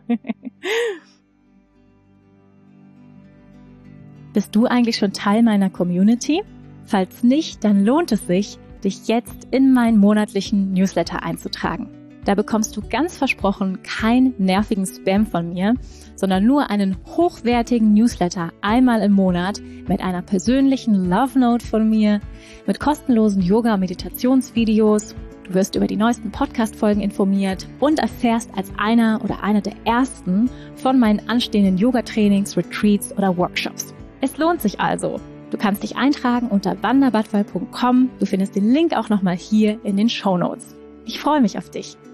Bist du eigentlich schon Teil meiner Community? Falls nicht, dann lohnt es sich, dich jetzt in meinen monatlichen Newsletter einzutragen. Da bekommst du ganz versprochen keinen nervigen Spam von mir, sondern nur einen hochwertigen Newsletter einmal im Monat mit einer persönlichen Love Note von mir, mit kostenlosen Yoga- und Meditationsvideos. Du wirst über die neuesten Podcast-Folgen informiert und erfährst als einer oder einer der ersten von meinen anstehenden Yoga-Trainings, Retreats oder Workshops. Es lohnt sich also. Du kannst dich eintragen unter wanda badwal punkt com. Du findest den Link auch nochmal hier in den Shownotes. Ich freue mich auf dich.